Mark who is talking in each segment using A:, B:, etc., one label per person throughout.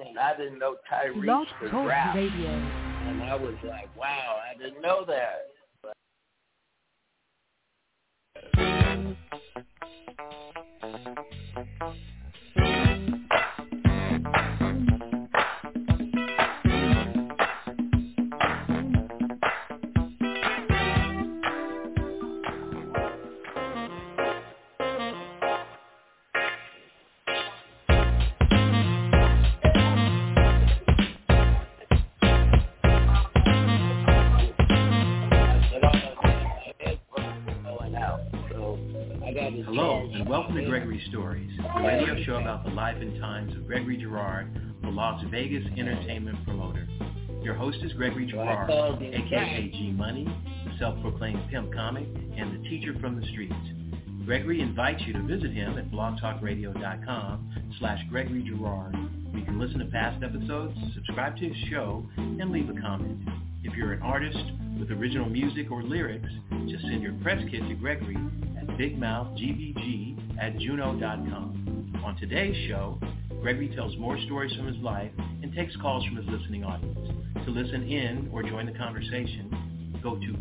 A: and I didn't know Tyrese
B: Blog
A: could
B: Talk
A: rap.
B: Radio.
A: And I was like, wow, I didn't know that.
C: Hello, and welcome to Gregory Stories, the radio show about the life and times of Gregory Girard, the Las Vegas entertainment promoter. Your host is Gregory Girard, a.k.a. G-Money, the self-proclaimed pimp comic, and the teacher from the streets. Gregory invites you to visit him at blogtalkradio.com/Gregory Girard, where you can listen to past episodes, subscribe to his show, and leave a comment. If you're an artist with original music or lyrics, just send your press kit to Gregory at bigmouthgbg@juno.com. On today's show, Gregory tells more stories from his life and takes calls from his listening audience. To listen in or join the conversation, go to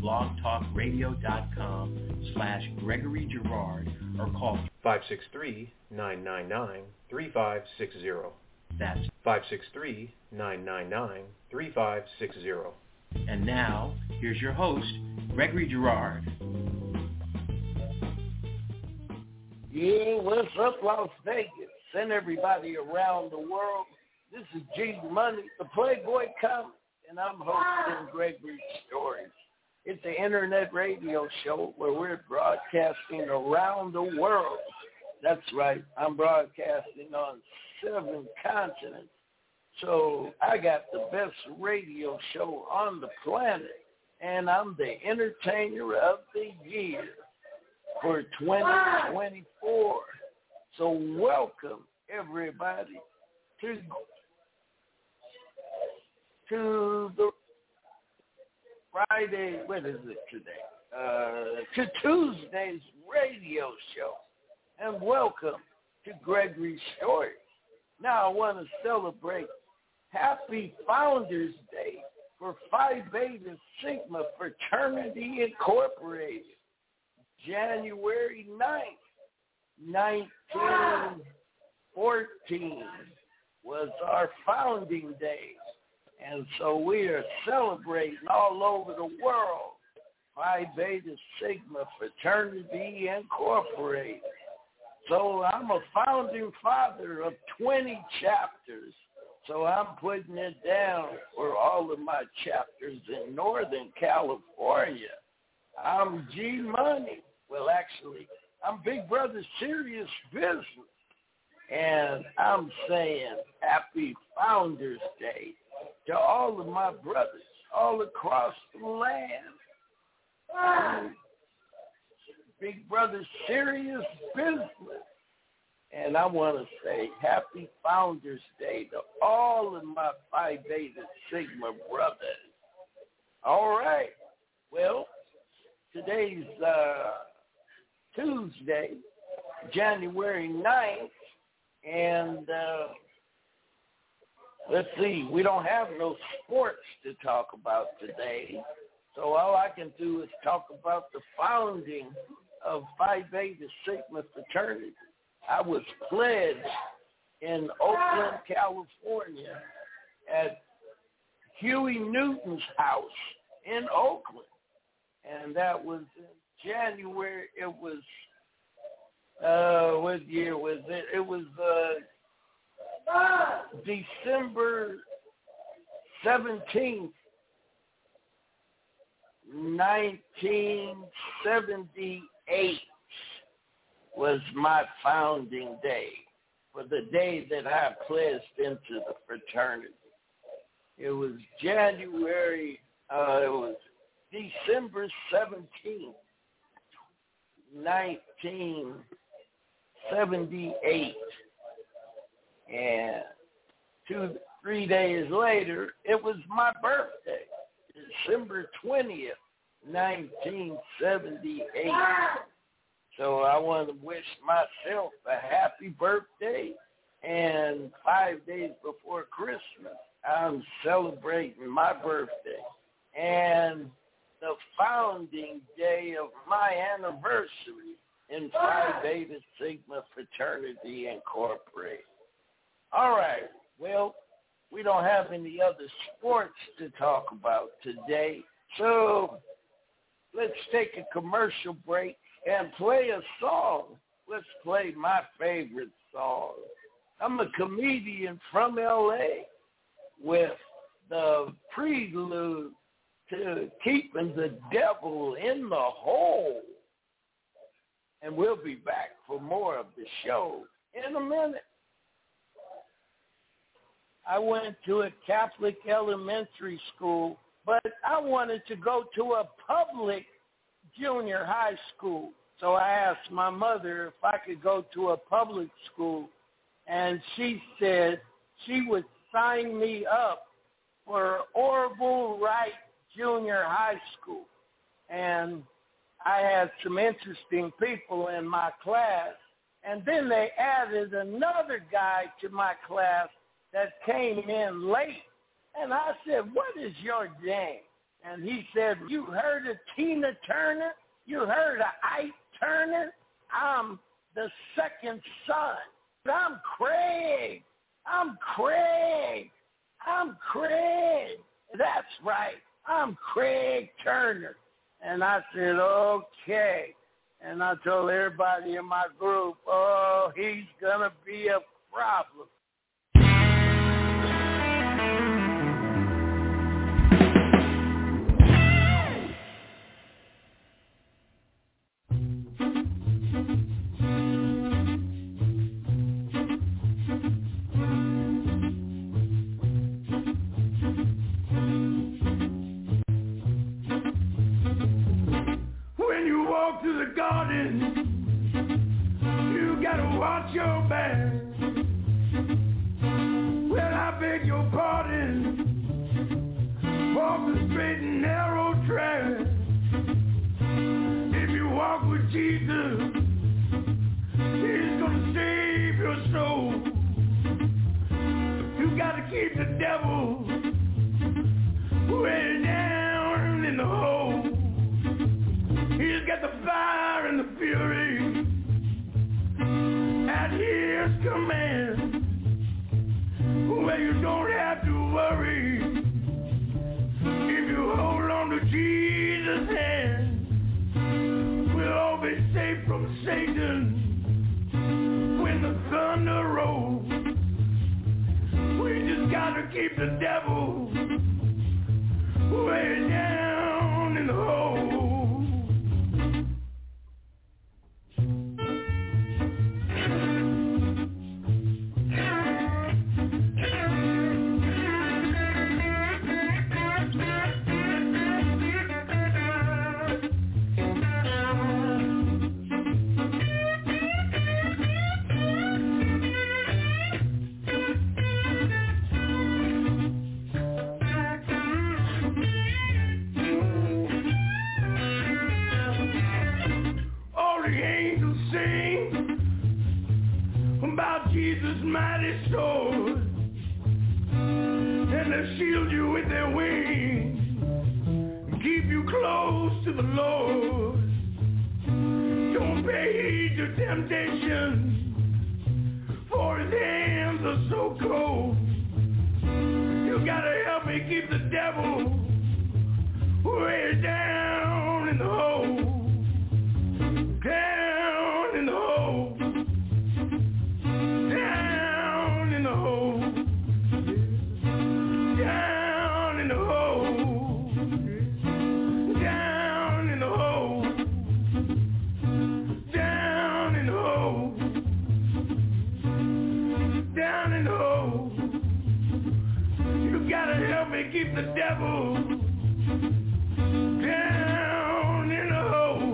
C: blogtalkradio.com/Gregory Girard or call
D: 563-999-3560.
C: That's
D: 563-999-3560.
C: And now, here's your host, Gregory Girard.
A: Yeah, what's up, Las Vegas? Send everybody around the world. This is G-Money, the Playboy comic, and I'm hosting Gregory Stories. It's an internet radio show where we're broadcasting around the world. That's right, I'm broadcasting on 7 continents. So I got the best radio show on the planet, and I'm the entertainer of the year for 2024. So welcome, everybody, to the Friday, what is it today? To Tuesday's radio show, and welcome to Gregory Stories. Now I want to celebrate Happy Founders Day for Phi Beta Sigma Fraternity Incorporated. January 9th, 1914 was our founding day. And so we are celebrating all over the world Phi Beta Sigma Fraternity Incorporated. So I'm a founding father of 20 chapters. So I'm putting it down for all of my chapters in Northern California. I'm G-Money. Well, actually, I'm Big Brother Serious Business. And I'm saying Happy Founders Day to all of my brothers all across the land. Big Brother Serious Business. And I want to say Happy Founders Day to all of my Phi Beta Sigma brothers. All right. Well, today's Tuesday, January 9th, and let's see, we don't have no sports to talk about today. So all I can do is talk about the founding of Phi Beta Sigma Fraternity. I was pledged in Oakland, California at Huey Newton's house in Oakland. And that was in January. It was, what year was it? It was December 17th, 1978 was my founding day, for the day that I pledged into the fraternity. It was December 17th, 1978. And 3 days later, it was my birthday, December 20th, 1978. So I want to wish myself a happy birthday And 5 days before Christmas, I'm celebrating my birthday. And the founding day of my anniversary in Phi Beta Sigma Fraternity Incorporated. All right, well, we don't have any other sports to talk about today, so let's take a commercial break and play a song. Let's play my favorite song. I'm a comedian from L.A. with the prelude to Keeping the Devil in the Hole. And we'll be back for more of the show in a minute. I went to a Catholic elementary school, but I wanted to go to a public junior high school. So I asked my mother if I could go to a public school, and she said she would sign me up for Orville Wright Junior High School. And I had some interesting people in my class, and then they added another guy to my class that came in late. And I said, what is your name? And he said, you heard of Tina Turner? You heard of Ike Turner? I'm the second son. I'm Craig. I'm Craig. I'm Craig. That's right. I'm Craig Turner. And I said, okay. And I told everybody in my group, oh, he's going to be a problem. To the garden, you gotta watch your back. Well, I beg your pardon, walk the straight and narrow track. If you walk with Jesus, He's gonna save your soul. You gotta keep the devil way down in the hole. He's got the fire and the fury at his command. Well, you don't have to worry if you hold on to Jesus' hand. We'll all be safe from Satan when the thunder rolls. We just gotta keep the devil way down in the hole. Jesus' mighty sword, and they'll shield you with their wings, and keep you close to the Lord. Don't pay heed to temptation, for his hands are so cold. You gotta help me keep the devil way down in the hole. Down in the hole. Down in the hole. Down in the hole. Down in the hole. Down in the hole. Down in the hole. You gotta help me keep the devil down in the hole.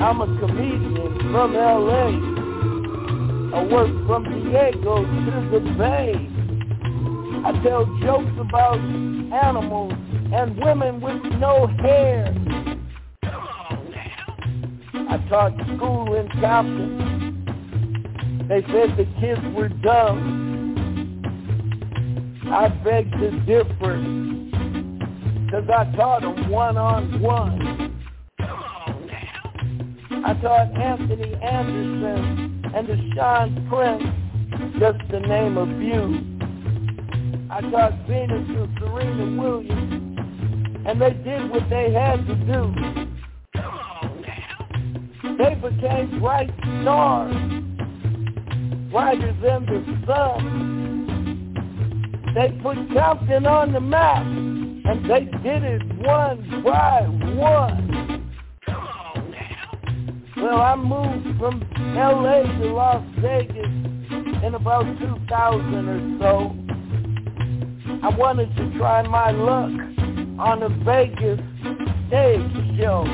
A: I'm a comedian from L.A. I work from Diego to the Bay. I tell jokes about animals and women with no hair. I taught school in Compton. They said the kids were dumb. I beg to differ, 'cause I taught them one-on-one. I taught Anthony Anderson and Deshaun Prince, just to name a few. I taught Venus and Serena Williams, and they did what they had to do. They became bright stars, brighter than the sun. They put Compton on the map, and they did it one by one. Well, I moved from L.A. to Las Vegas in about 2000 or so. I wanted to try my luck on a Vegas stage show.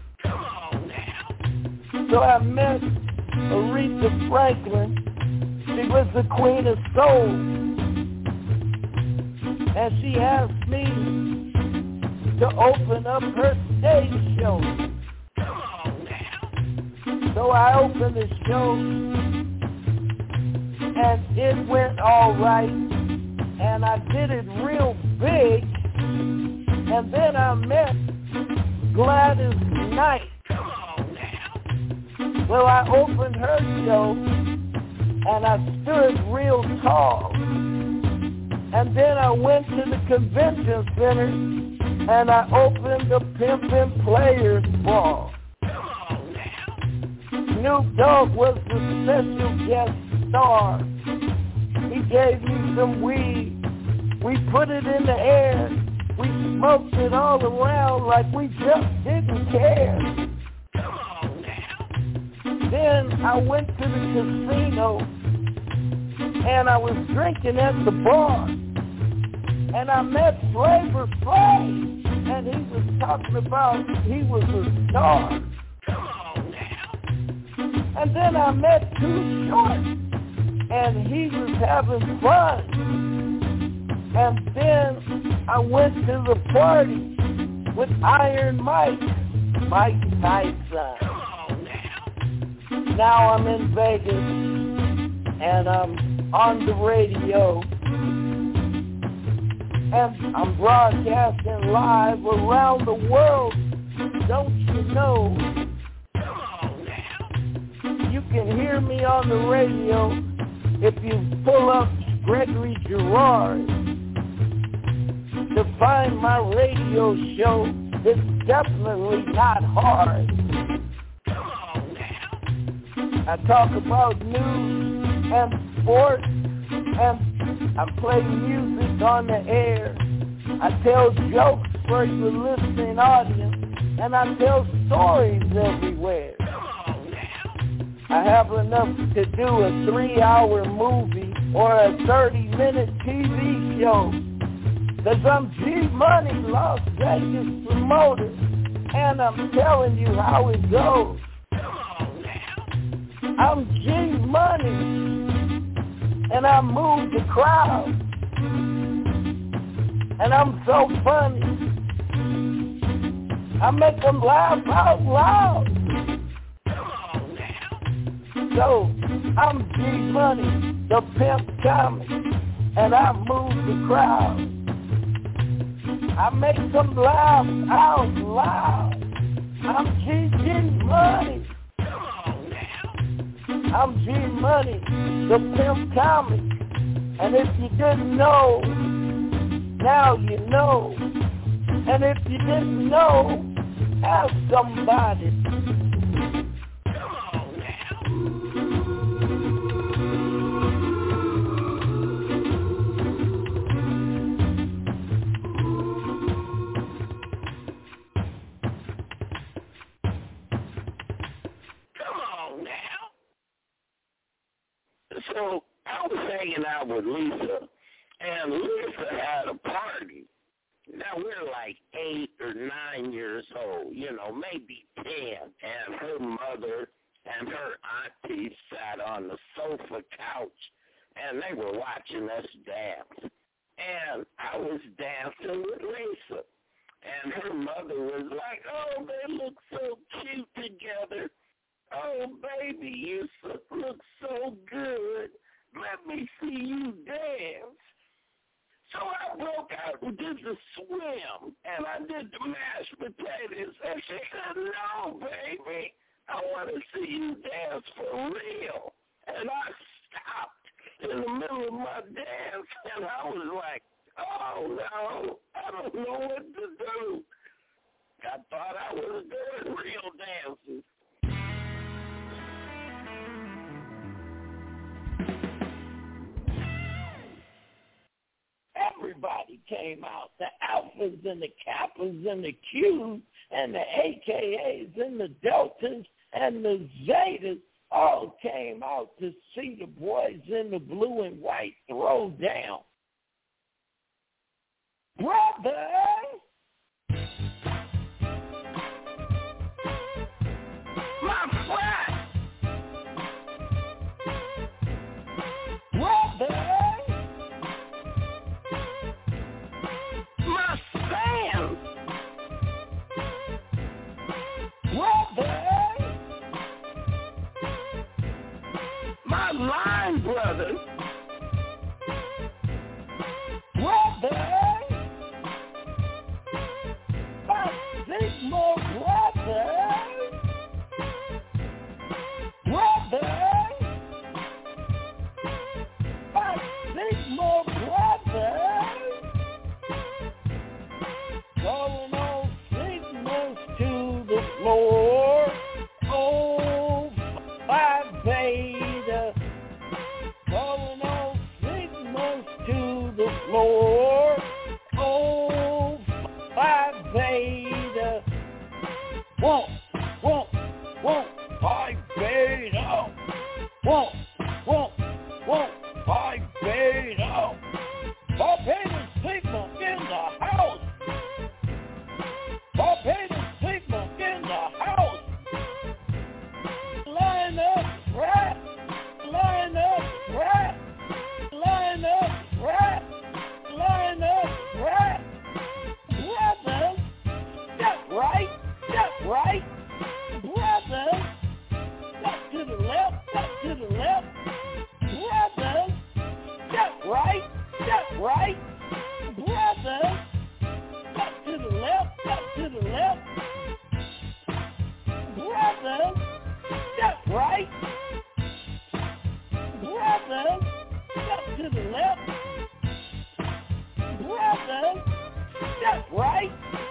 A: So I met Aretha Franklin. She was the queen of soul. And she asked me to open up her stage show. So I opened the show, and it went all right, and I did it real big, and then I met Gladys Knight. Well, I opened her show, and I stood real tall. And then I went to the convention center, and I opened the Pimpin' Players Ball. Snoop Dogg was the special guest star. He gave me some weed. We put it in the air. We smoked it all around like we just didn't care. Then I went to the casino, and I was drinking at the bar. And I met Flavor Flav, and he was talking about he was a star. And then I met Too Short, and he was having fun. And then I went to the party with Iron Mike Tyson. Now I'm in Vegas, and I'm on the radio. And I'm broadcasting live around the world, don't you know? You can hear me on the radio if you pull up Gregory Girard. To find my radio show, it's definitely not hard. I talk about news and sports, and I play music on the air. I tell jokes for the listening audience, and I tell stories everywhere. I have enough to do a 3-hour movie or a 30-minute TV show. 'Cause I'm G-Money, Las Vegas promoter, and I'm telling you how it goes. I'm G-Money, and I move the crowd, and I'm so funny. I make them laugh out loud. So I'm G-Money, the pimp comic, and I move the crowd. I make them laugh out loud. I'm G-Money. I'm G-Money, the pimp comic. And if you didn't know, now you know. And if you didn't know, ask somebody.
B: So I was hanging out with Lisa, and Lisa had a party. Now, we're like 8 or 9 years old, maybe 10, and her mother and her auntie sat on the sofa couch, and they were watching us dance. And I was dancing with Lisa, and her mother was like, oh, they look so cute together. Oh, baby, you look so good. Let me see you dance. So I broke out and did the swim, and I did the mashed potatoes. And she said, no, baby, I want to see you dance for real. And I stopped in the middle of my dance, and I was like, oh, no, I don't know what to do. I thought I was doing real dances. Everybody came out, the alphas and the kappas and the Qs and the AKAs and the deltas and the zetas all came out to see the boys in the blue and white throw down. Brothers, my friends, brothers, my fans, brothers, my line brothers, brothers, my Sigma brothers, brothers, my Sigma brothers, calling all Sigmas to the floor. Oh, Phi Beta, calling all Sigmas to the floor. Oh, Phi Beta, won't, Phi Beta, won't, Phi Beta, Phi Beta Sigma in the house, Phi Beta Sigma in the house, line up right, line up right, line up right, line up right, brothers, step right, brothers, step to the left, brothers, step right, brothers, step to the left, brothers, step right, brothers, step to the left, brothers, step right,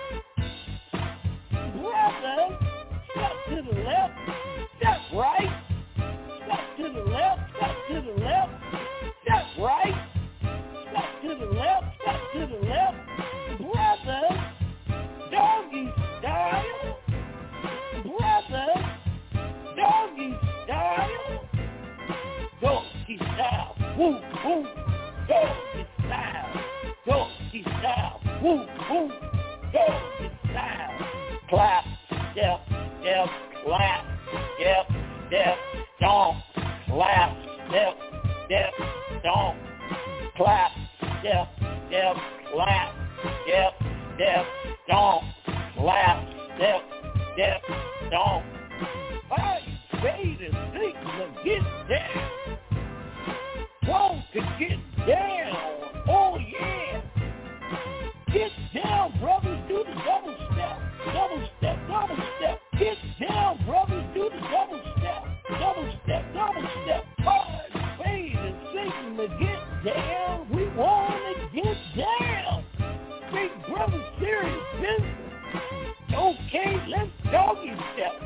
B: brothers, step to the left, step right, step to the left, step right, step to the left, brothers, doggy style, brothers, doggy style, woo, doggy style, woo, doggy style, clap, step, clap, step, stomp, clap, step, stomp, clap, step, clap, step, stomp, clap, step, stomp. Phi Beta Sigma, get down. Want to get down. Oh, yeah. Get down, brothers. Do the double step. Get down, brothers. Do the double step. Phi Beta Sigma, get down. We want to get down. Big brother, serious business. Okay, let's doggy step,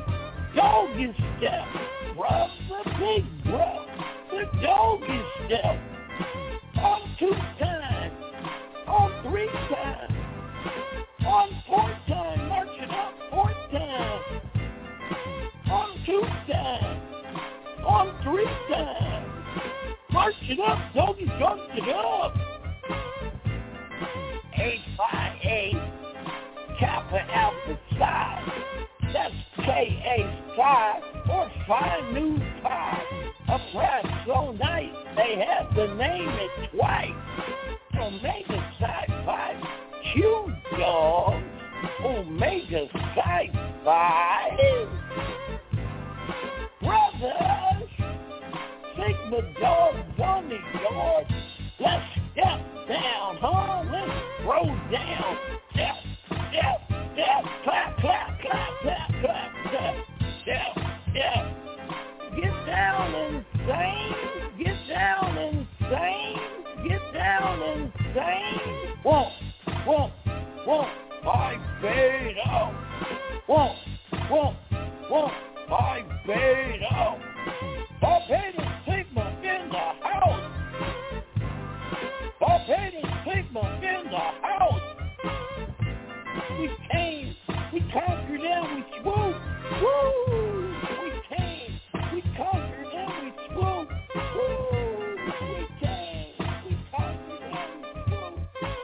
B: brother, big brother, doggy step, on 2 times, on 3 times, on 4 times, march it up 4 times, on 2 times, on 3 times, march it up, doggy, march it up, 8, 5, 8.
A: Kappa Alpha Psi. That's K-A Psi or Phi Nu Pi. A prize so nice they had to name it twice. Omega Psi Phi Q Dog. Omega Psi Phi Brothers. Sigma Dogs on the yard. Let's step down, huh? Let's throw down. Step, step, step, clap, clap, clap, clap, clap, step, step, step. Get down insane. Get down insane. Get down insane. Won't, I fade out. Won't, I fade out. Barbados Sigma in the house. Barbados Sigma in the house. We came, we conquered and we swooped. Woo! We came, we conquered and we swooped. Woo! We came, we conquered and we swooped.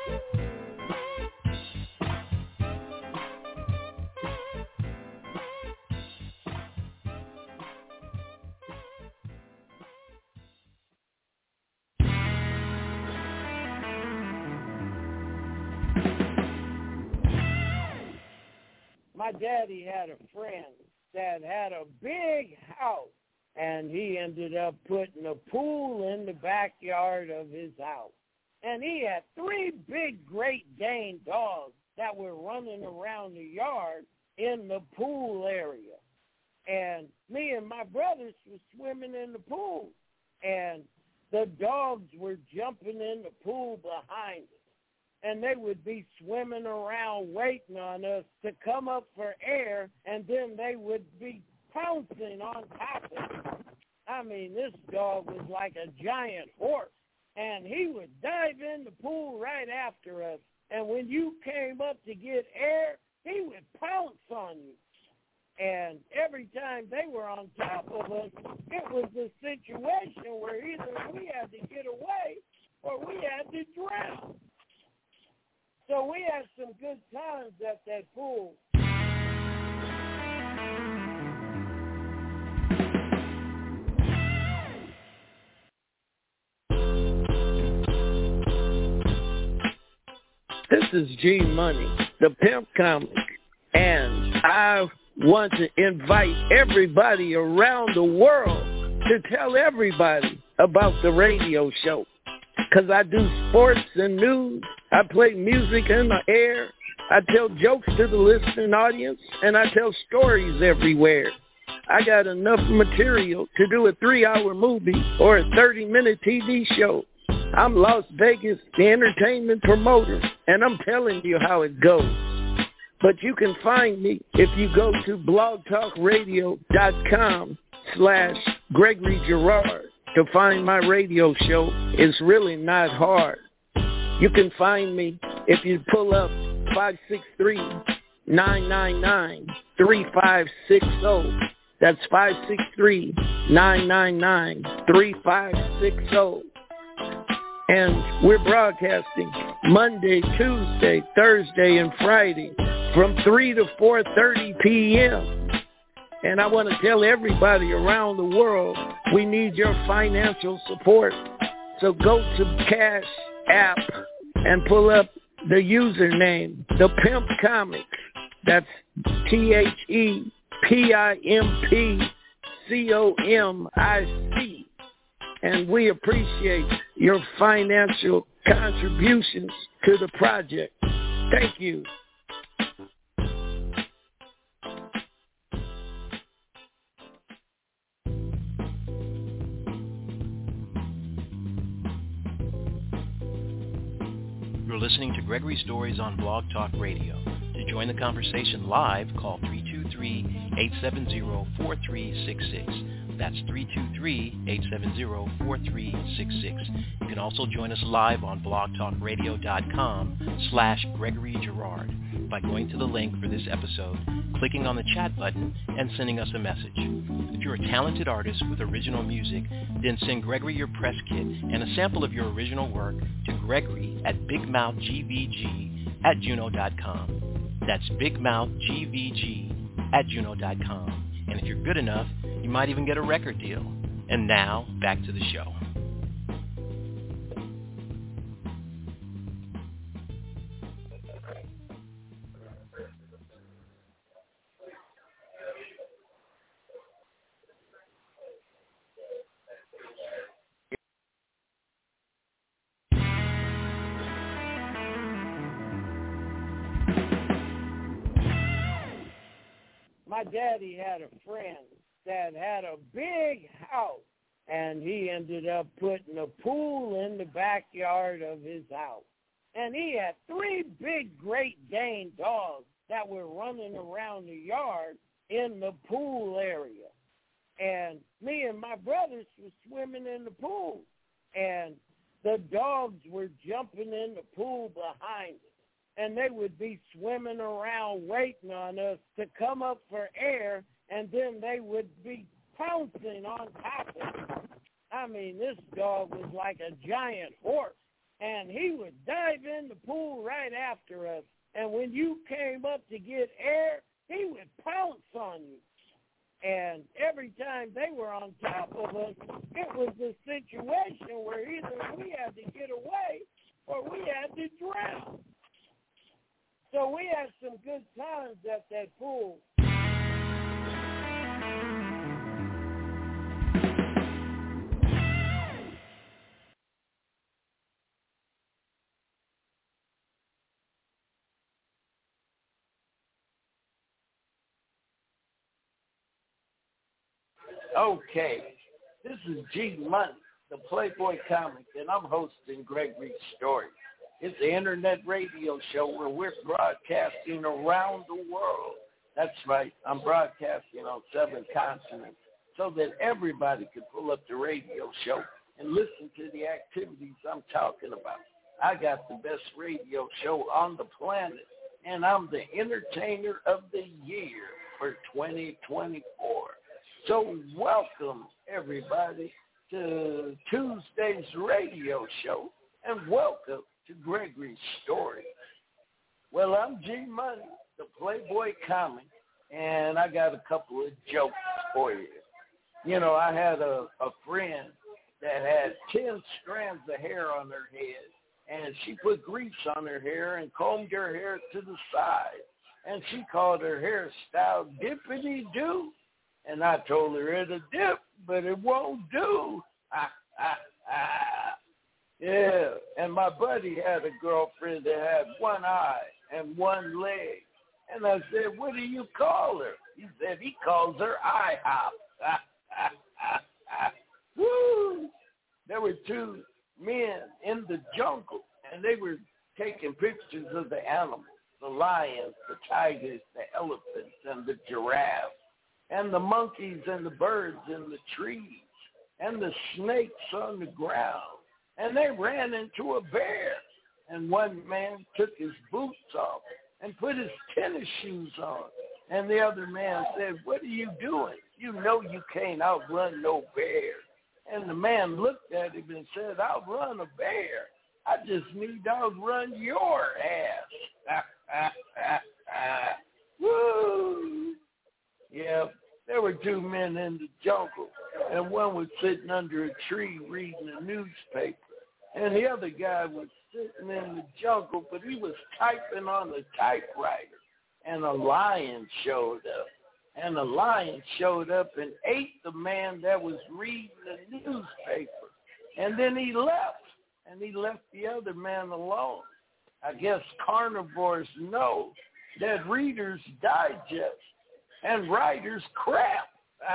A: My daddy had a friend that had a big house, and he ended up putting a pool in the backyard of his house. And he had 3 big Great Dane dogs that were running around the yard in the pool area. And me and my brothers were swimming in the pool, and the dogs were jumping in the pool behind us. And they would be swimming around waiting on us to come up for air, and then they would be pouncing on top of us. I mean, this dog was like a giant horse, and he would dive in the pool right after us. And when you came up to get air, he would pounce on you. And every time they were on top of us, it was a situation where either we had to get away or we had to drown. So we had some good times at that pool. This is G Money, the Pimp Comic, and I want to invite everybody around the world to tell everybody about the radio show. Because I do sports and news, I play music in the air, I tell jokes to the listening audience, and I tell stories everywhere. I got enough material to do a 3-hour movie or a 30-minute TV show. I'm Las Vegas, the entertainment promoter, and I'm telling you how it goes. But you can find me if you go to blogtalkradio.com/Gregory Girard. To find my radio show is really not hard. You can find me if you pull up 563-999-3560. That's 563-999-3560. And we're broadcasting Monday, Tuesday, Thursday, and Friday from 3 to 4:30 p.m. And I want to tell everybody around the world, we need your financial support. So go to Cash App and pull up the username, The Pimp Comics. That's THEPIMPCOMIC. And we appreciate your financial contributions to the project. Thank you.
C: You're listening to Gregory Stories on Blog Talk Radio. To join the conversation live, call 323-870-4366. That's 323-870-4366. You can also join us live on blogtalkradio.com/Gregory Girard by going to the link for this episode, clicking on the chat button, and sending us a message. If you're a talented artist with original music, then send Gregory your press kit and a sample of your original work to Gregory at BigMouthGVG bigmouthgvg@juno.com. That's bigmouthgvg@juno.com. And if you're good enough, you might even get a record deal. And now, back to the show.
A: My daddy had a friend that had a big house, and he ended up putting a pool in the backyard of his house. And he had 3 big Great Dane dogs that were running around the yard in the pool area. And me and my brothers were swimming in the pool, and the dogs were jumping in the pool behind us. And they would be swimming around waiting on us to come up for air, and then they would be pouncing on top of us. I mean, this dog was like a giant horse, and he would dive in the pool right after us. And when you came up to get air, he would pounce on you. And every time they were on top of us, it was a situation where either we had to get away or we had to drown. So we had some good times at that pool. Okay, this is G Money, the Playboy comic, and I'm hosting Gregory's Story. It's an internet radio show where we're broadcasting around the world. That's right. I'm broadcasting on 7 continents so that everybody can pull up the radio show and listen to the activities I'm talking about. I got the best radio show on the planet, and I'm the Entertainer of the Year for 2024. So welcome, everybody, to Tuesday's radio show, and welcome to Gregory's Story. Well, I'm G Money, the Playboy comic, and I got a couple of jokes for you. You know, I had a friend that had 10 strands of hair on her head, and she put grease on her hair and combed her hair to the side, and she called her hairstyle Dippity-Doo. And I told her it'll dip, but it won't do. Yeah, and my buddy had a girlfriend that had one eye and one leg. And I said, what do you call her? He said he calls her IHOP. Woo! There were 2 men in the jungle, and they were taking pictures of the animals, the lions, the tigers, the elephants, and the giraffes, and the monkeys and the birds in the trees, and the snakes on the ground. And they ran into a bear. And one man took his boots off and put his tennis shoes on. And the other man said, what are you doing? You know you can't outrun no bear. And the man looked at him and said, outrun a bear? I just need to outrun your ass. Woo! Yeah, there were 2 men in the jungle, and one was sitting under a tree reading a newspaper, and the other guy was sitting in the jungle, but he was typing on a typewriter, and a lion showed up. And the lion showed up and ate the man that was reading the newspaper. And then he left, and he left the other man alone. I guess carnivores know that Reader's Digest and writers crap.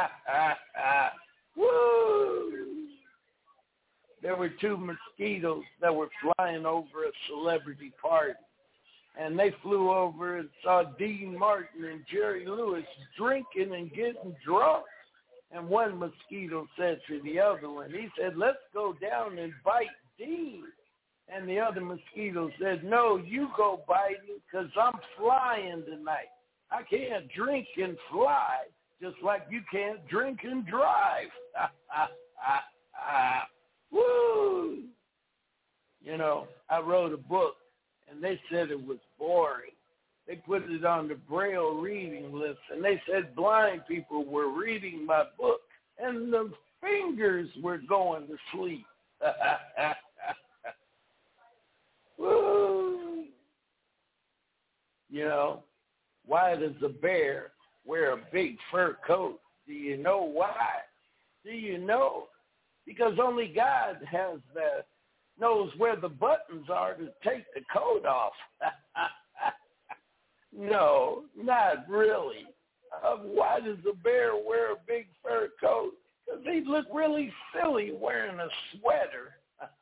A: Woo! There were 2 mosquitoes that were flying over a celebrity party. And they flew over and saw Dean Martin and Jerry Lewis drinking and getting drunk. And one mosquito said to the other one, he said, let's go down and bite Dean. And the other mosquito said, no, you go biting because I'm flying tonight. I can't drink and fly, just like you can't drink and drive. Woo! You know, I wrote a book, and they said it was boring. They put it on the Braille reading list, and they said blind people were reading my book, and the fingers were going to sleep. Woo. You know, why does a bear wear a big fur coat? Do you know why? Do you know? Because only God knows where the buttons are to take the coat off. No, not really. Why does a bear wear a big fur coat? Because he'd look really silly wearing a sweater.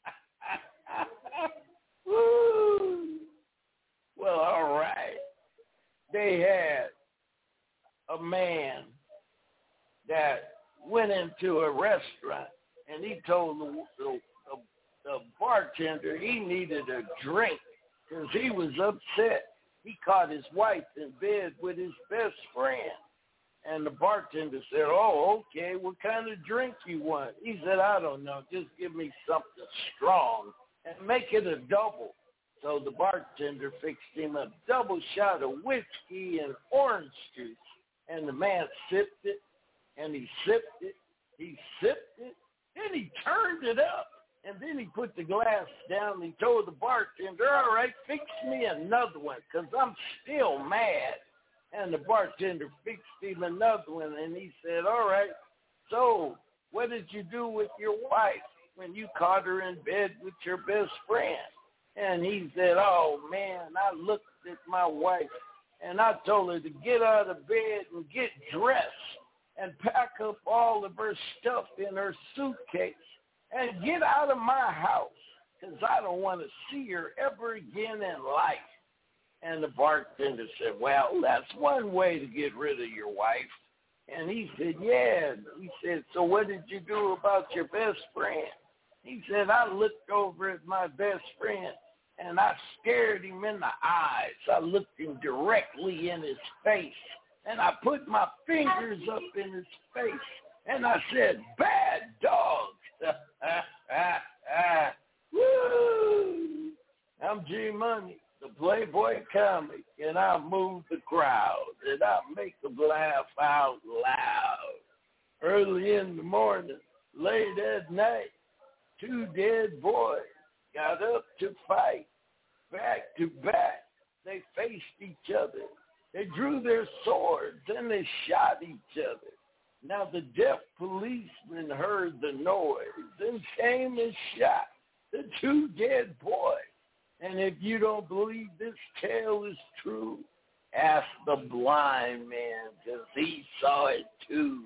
A: Woo. Well, all right. They had a man that went into a restaurant, and he told the bartender he needed a drink because he was upset. He caught his wife in bed with his best friend. And the bartender said, oh, okay, what kind of drink you want? He said, I don't know, just give me something strong and make it a double. So the bartender fixed him a double shot of whiskey and orange juice. And the man sipped it, and he sipped it, he sipped it, then he turned it up. And then he put the glass down and he told the bartender, all right, fix me another one because I'm still mad. And the bartender fixed him another one, and he said, all right, so what did you do with your wife when you caught her in bed with your best friend? And he said, oh, man, I looked at my wife, and I told her to get out of bed and get dressed and pack up all of her stuff in her suitcase and get out of my house because I don't want to see her ever again in life. And the bartender said, well, that's one way to get rid of your wife. And he said, yeah. He said, so what did you do about your best friend? He said, I looked over at my best friend, and I stared him in the eyes. I looked him directly in his face, and I put my fingers up in his face, and I said, bad dog. Woo! I'm G Money, the Playboy comic, and I move the crowd, and I make them laugh out loud. Early in the morning, late at night, two dead boys got up to fight. Back to back, they faced each other. They drew their swords, and they shot each other. Now the deaf policeman heard the noise and came and shot the two dead boys. And if you don't believe this tale is true, ask the blind man, because he saw it too.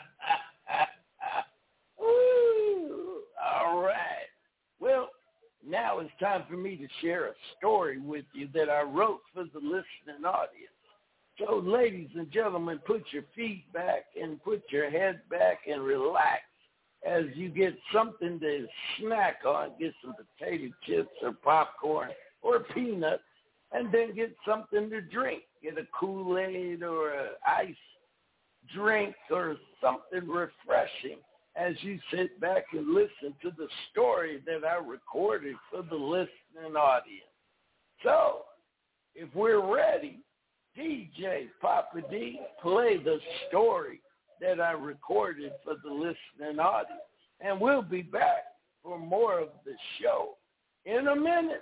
A: Woo! All right. Well, now it's time for me to share a story with you that I wrote for the listening audience. So, ladies and gentlemen, put your feet back and put your head back and relax as you get something to snack on. Get some potato chips or popcorn or peanuts, and then get something to drink. Get a Kool-Aid or an ice drink or something refreshing as you sit back and listen to the story that I recorded for the listening audience. So, if we're ready, DJ Papa D, play the story that I recorded for the listening audience. And we'll be back for more of the show in a minute.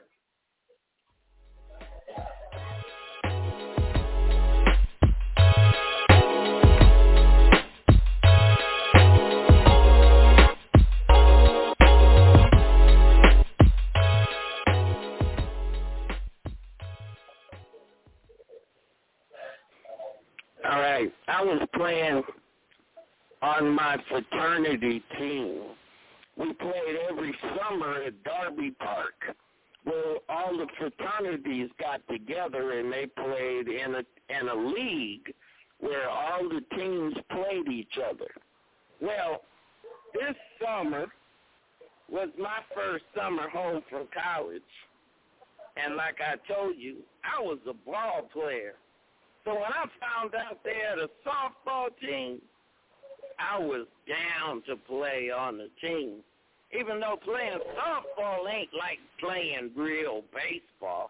B: All right, I was playing on my fraternity team. We played every summer at Darby Park. Well, all the fraternities got together and they played in a league where all the teams played each other. Well, this summer was my first summer home from college. And like I told you, I was a ball player. So when I found out they had a softball team, I was down to play on the team. Even though playing softball ain't like playing real baseball.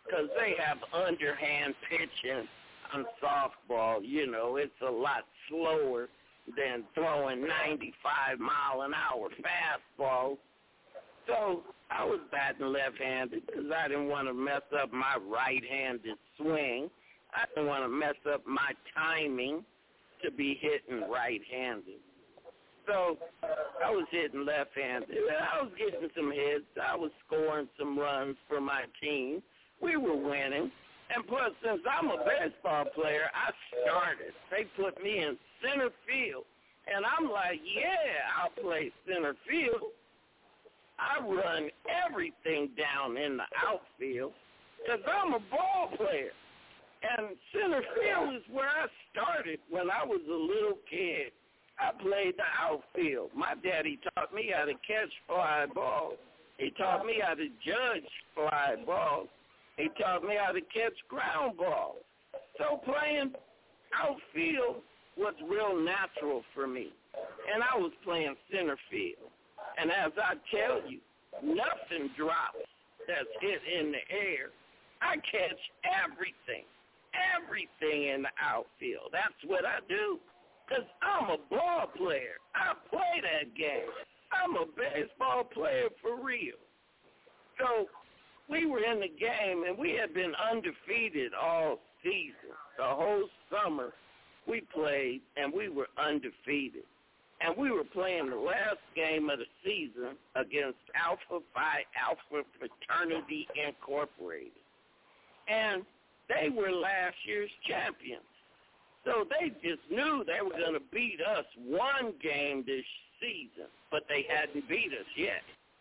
B: because they have underhand pitching on softball. You know, it's a lot slower than throwing 95-mile-an-hour fastballs. So I was batting left-handed because I didn't want to mess up my right-handed swing. I didn't want to mess up my timing to be hitting right-handed. So I was hitting left-handed. I was getting some hits. I was scoring some runs for my team. We were winning. And plus, since I'm a baseball player, I started. They put me in center field. And I'm like, yeah, I'll play center field. I run everything down in the outfield because I'm a ball player. And center field is where I started when I was a little kid. I played the outfield. My daddy taught me how to catch fly balls. He taught me how to judge fly balls. He taught me how to catch ground balls. So playing outfield was real natural for me. And I was playing center field. And as I tell you, nothing drops that's hit in the air. I catch everything in the outfield. That's what I do because I'm a ball player. I play that game. I'm a baseball player for real. So we were in the game, and we had been undefeated all season. The whole summer we played, and we were undefeated. And we were playing the last game of the season against Alpha Phi Alpha Fraternity Incorporated. And they were last year's champions. So they just knew they were going to beat us one game this season, but they hadn't beat us yet.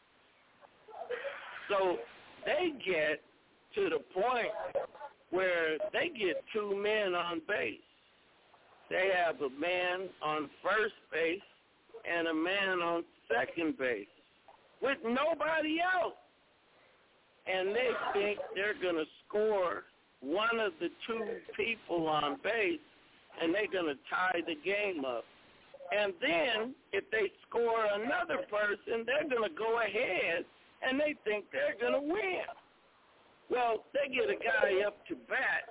B: So they get to the point where they get two men on base. They have a man on first base and a man on second base with nobody out. And they think they're going to score one of the two people on base, and they're going to tie the game up. And then if they score another person, they're going to go ahead, and they think they're going to win. Well, they get a guy up to bat,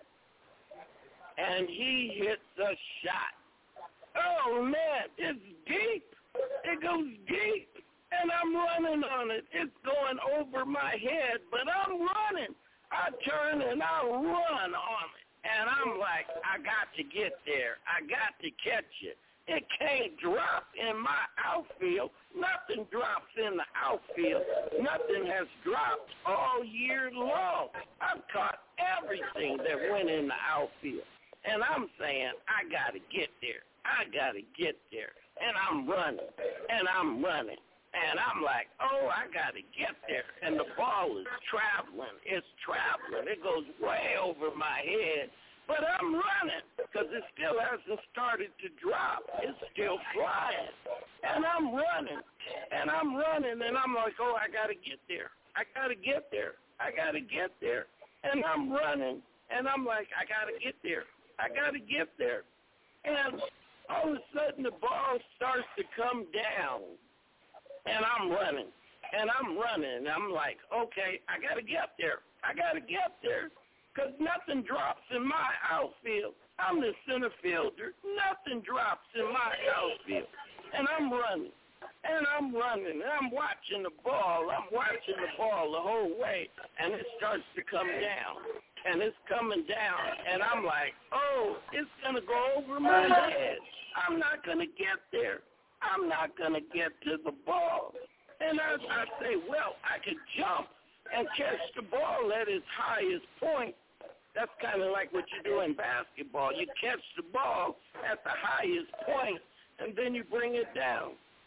B: and he hits a shot. Oh, man, it's deep. It goes deep, and I'm running on it. It's going over my head, but I'm running. I turn, and I run on it, and I'm like, I got to get there. I got to catch it. It can't drop in my outfield. Nothing drops in the outfield. Nothing has dropped all year long. I've caught everything that went in the outfield. And I'm saying, I got to get there. I got to get there. And I'm running. And I'm running. And I'm like, oh, I got to get there. And the ball is traveling. It's traveling. It goes way over my head. But I'm running because it still hasn't started to drop. It's still flying. And I'm running. And I'm running. And I'm like, oh, I got to get there. I got to get there. I got to get there. And I'm running. And I'm like, I got to get there. I got to get there. And all of a sudden the ball starts to come down. And I'm running. And I'm running. And I'm like, okay, I got to get there. I got to get there. Because nothing drops in my outfield. I'm the center fielder. Nothing drops in my outfield. And I'm running. And I'm running. And I'm watching the ball. I'm watching the ball the whole way. And it starts to come down. And it's coming down. And I'm like, oh, it's going to go over my head. I'm not going to get there. I'm not going to get to the ball. And I say, well, I could jump and catch the ball at its highest point. That's kind of like what you do in basketball. You catch the ball at the highest point, and then you bring it down.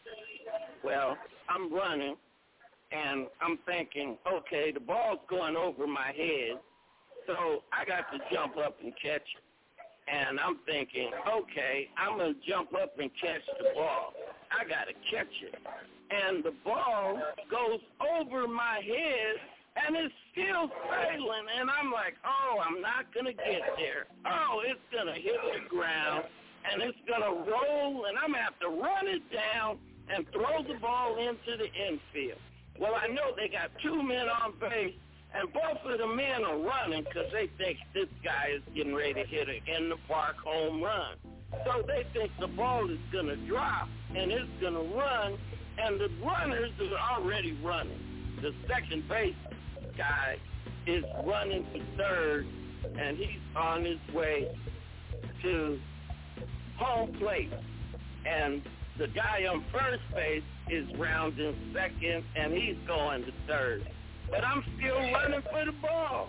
B: Well, I'm running, and I'm thinking, okay, the ball's going over my head, so I got to jump up and catch it. And I'm thinking, okay, I'm going to jump up and catch the ball. I got to catch it. And the ball goes over my head, and it's still sailing, and I'm like, oh, I'm not going to get there. Oh, it's going to hit the ground, and it's going to roll, and I'm going to have to run it down and throw the ball into the infield. Well, I know they got two men on base, And both of the men are running because they think this guy is getting ready to hit an in-the-park home run. So they think the ball is going to drop, and it's going to run, and the runners are already running. The second base guy is running to third, and he's on his way to home plate. And the guy on first base is rounding second, and he's going to third. But I'm still running for the ball.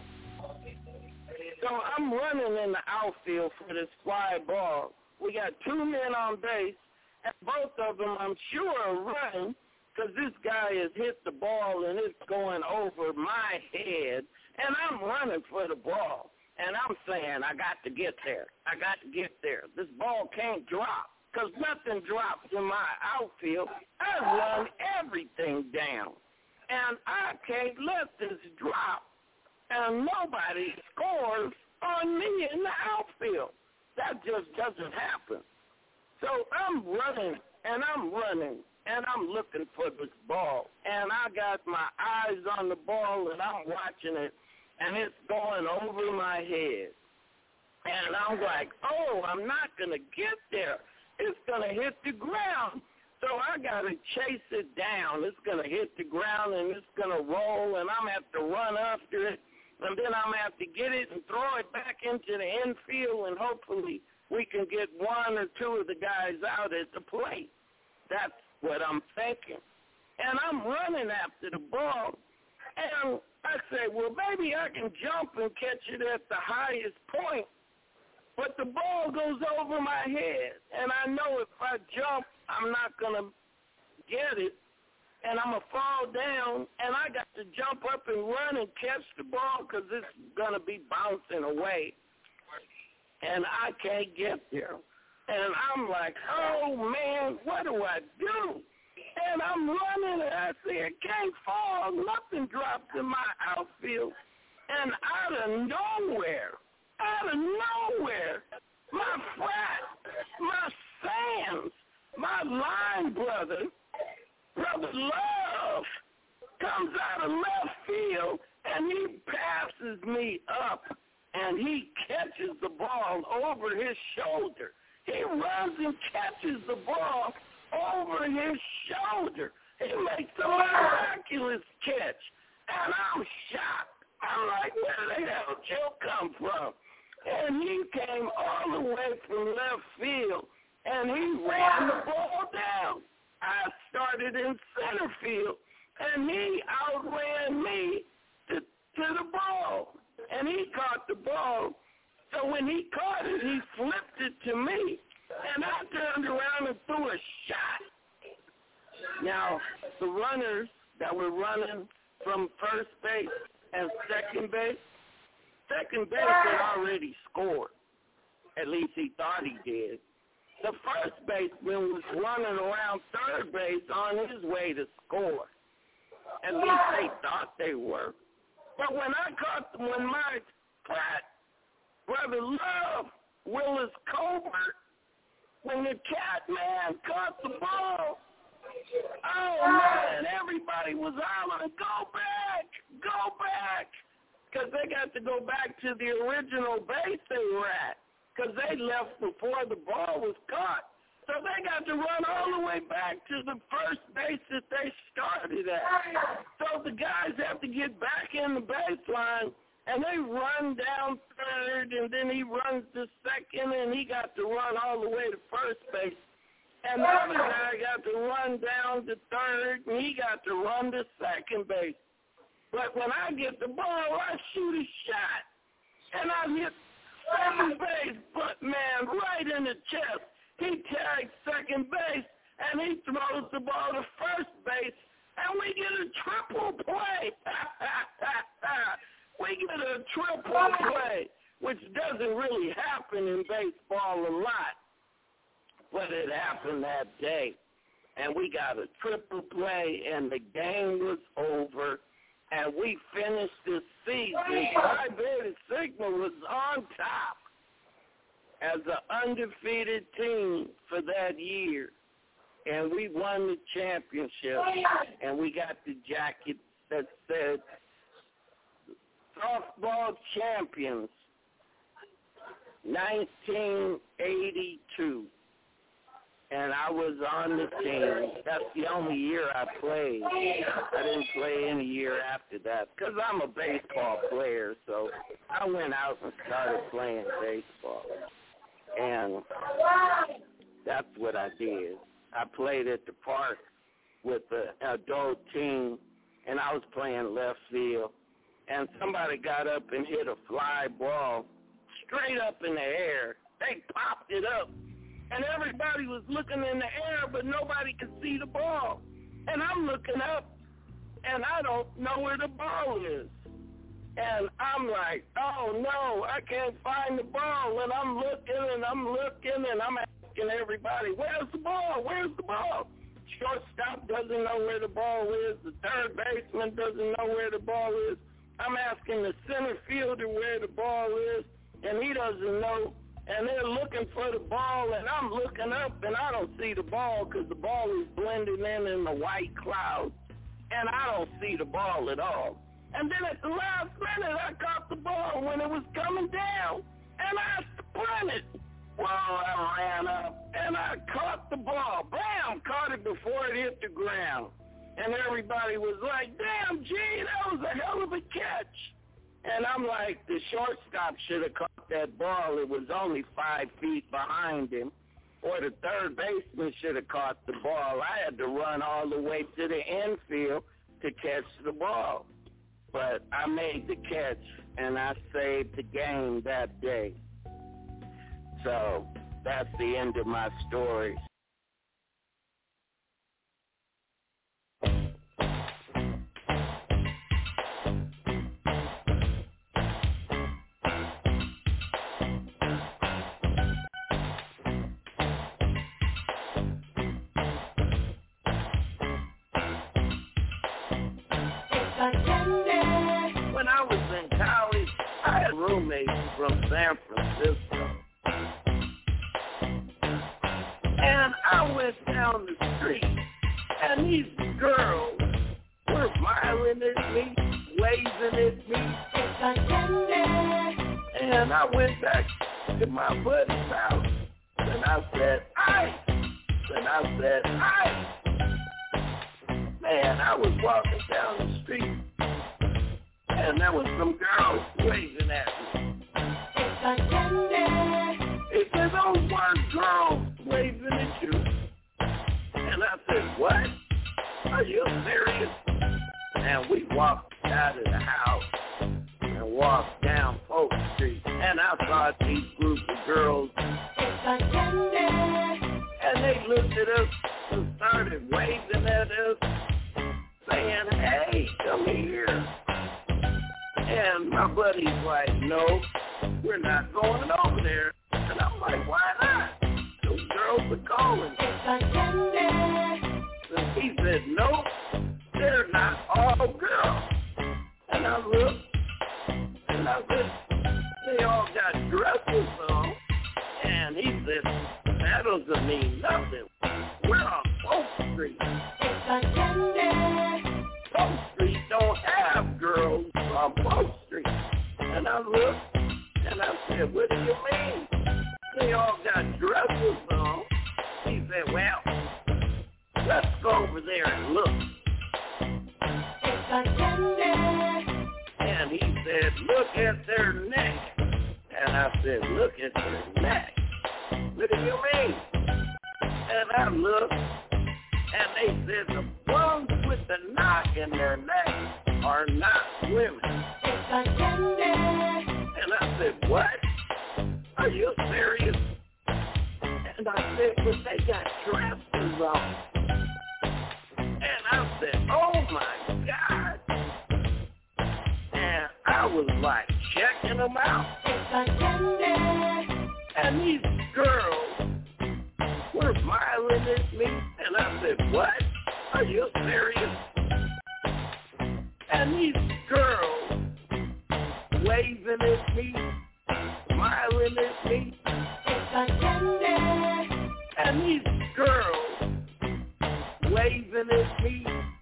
B: So I'm running in the outfield for this fly ball. We got two men on base, and both of them, I'm sure, are running because this guy has hit the ball, and it's going over my head, and I'm running for the ball. And I'm saying, I got to get there. I got to get there. This ball can't drop because nothing drops in my outfield. I run everything down. And I can't let this drop. And nobody scores on me in the outfield. That just doesn't happen. So I'm running, and I'm looking for this ball. And I got my eyes on the ball, and I'm watching it, and it's going over my head. And I'm like, oh, I'm not going to get there. It's going to hit the ground. So I got to chase it down. It's going to hit the ground, and it's going to roll, and I'm going to have to run after it, and then I'm going to have to get it and throw it back into the infield, and hopefully we can get one or two of the guys out at the plate. That's what I'm thinking. And I'm running after the ball, and I say, well, maybe I can jump and catch it at the highest point, but the ball goes over my head, and I know if I jump, I'm not going to get it, and I'm going to fall down, and I got to jump up and run and catch the ball because it's going to be bouncing away, and I can't get there. And I'm like, oh, man, what do I do? And I'm running, and I see it can't fall. Nothing drops in my outfield. And out of nowhere, my frat, my Sands, my line brother Love, comes out of left field, and he passes me up, and he catches the ball over his shoulder. He runs and catches the ball over his shoulder. He makes a miraculous catch, and I'm shocked. I'm like, where the hell did you come from? And he came all the way from left field, and he ran the ball down. I started in center field, and he outran me to the ball, and he caught the ball. So when he caught it, he flipped it to me, and I turned around and threw a shot. Now, the runners that were running from first base and second base had already scored. At least he thought he did. The first baseman was running around third base on his way to score. At least they thought they were. But when my brother Love, Willis Colbert, when the cat man caught the ball, oh, man, everybody was hollering, go back, because they got to go back to the original base they were at, because they left before the ball was caught. So they got to run all the way back to the first base that they started at. So the guys have to get back in the baseline, and they run down third, and then he runs to second, and he got to run all the way to first base. And the other guy got to run down to third, and he got to run to second base. But when I get the ball, I shoot a shot, and I hit second base, but, man, right in the chest. He tags second base, and he throws the ball to first base, and we get a triple play. We get a triple play, which doesn't really happen in baseball a lot, but it happened that day. And we got a triple play, and the game was over, and we finished the season. Phi Beta Sigma was on top as an undefeated team for that year. And we won the championship, and we got the jacket that said champions, 1982. And I was on the team. That's the only year I played. I didn't play any year after that because I'm a baseball player. So I went out and started playing baseball. And that's what I did. I played at the park with the adult team, and I was playing left field. And somebody got up and hit a fly ball straight up in the air. They popped it up. And everybody was looking in the air, but nobody could see the ball. And I'm looking up, and I don't know where the ball is. And I'm like, oh, no, I can't find the ball. And I'm looking, and I'm asking everybody, where's the ball? Where's the ball? Shortstop doesn't know where the ball is. The third baseman doesn't know where the ball is. I'm asking the center fielder where the ball is, and he doesn't know. And they're looking for the ball, and I'm looking up, and I don't see the ball because the ball is blending in the white clouds, and I don't see the ball at all. And then at the last minute, I caught the ball when it was coming down, and I sprinted. Well, I ran up, and I caught the ball. Bam! Caught it before it hit the ground. And everybody was like, damn, gee, that was a hell of a catch. And I'm like, the shortstop should have caught that ball. It was only 5 feet behind him. Or the third baseman should have caught the ball. I had to run all the way to the infield to catch the ball. But I made the catch, and I saved the game that day. So that's the end of my story. When I was in college, I had roommates from San Francisco. And I went down the street, and these girls were smiling at me, waving at me. And I went back to my buddy's house, and I said, ice. And I said, ice. Man, I was walking down the street, and there was some girls waving at me. It said, those weren't girls waving at you. And I said, what? Are you serious? And we walked out of the house and walked down Polk Street, and I saw these group of girls, and they looked at us and started waving at us, saying, hey, come here. And my buddy's like, no, we're not going over there. And I'm like, why not? Those girls are calling. And he said, no, they're not all girls. And I looked, and I said, they all got dresses on. And he said, that doesn't mean nothing. We're on Polk Street. Polk Street don't have girls on Polk Street. And I looked, and I said, what do you mean? They all got dresses on. He said, well, let's go over there and look. And he said, look at their neck. And I said, look at their neck. What do you mean? And I looked, and they said the ones with the knot in their neck are not women. And I said, what? Are you serious? And I said, but they got dresses on. And I said, oh my God. And I was like checking them out. And these girls were smiling at me. And I said, what? Are you serious? And these girls waving at me, smiling at me. And these girls waving at me,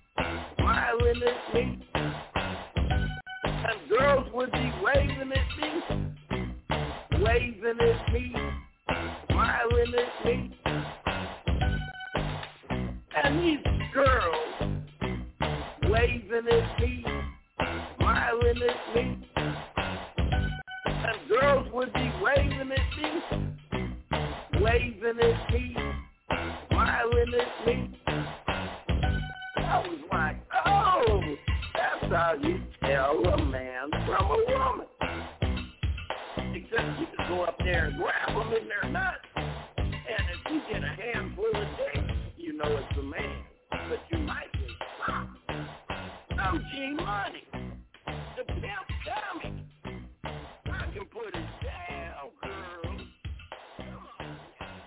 B: smiling at me. And girls would be waving at me
A: waving at me, smiling at me. And these girls waving at me, smiling at me. And girls would be waving at me, smiling at me. I was like, oh, that's how you tell a man from a woman. Except you can go up there and grab them in their nuts. And if you get a handful of dick, you know it's a man. But you might get shot. I'm G-Money, the pimp comic. I can put it down, girl. Come on.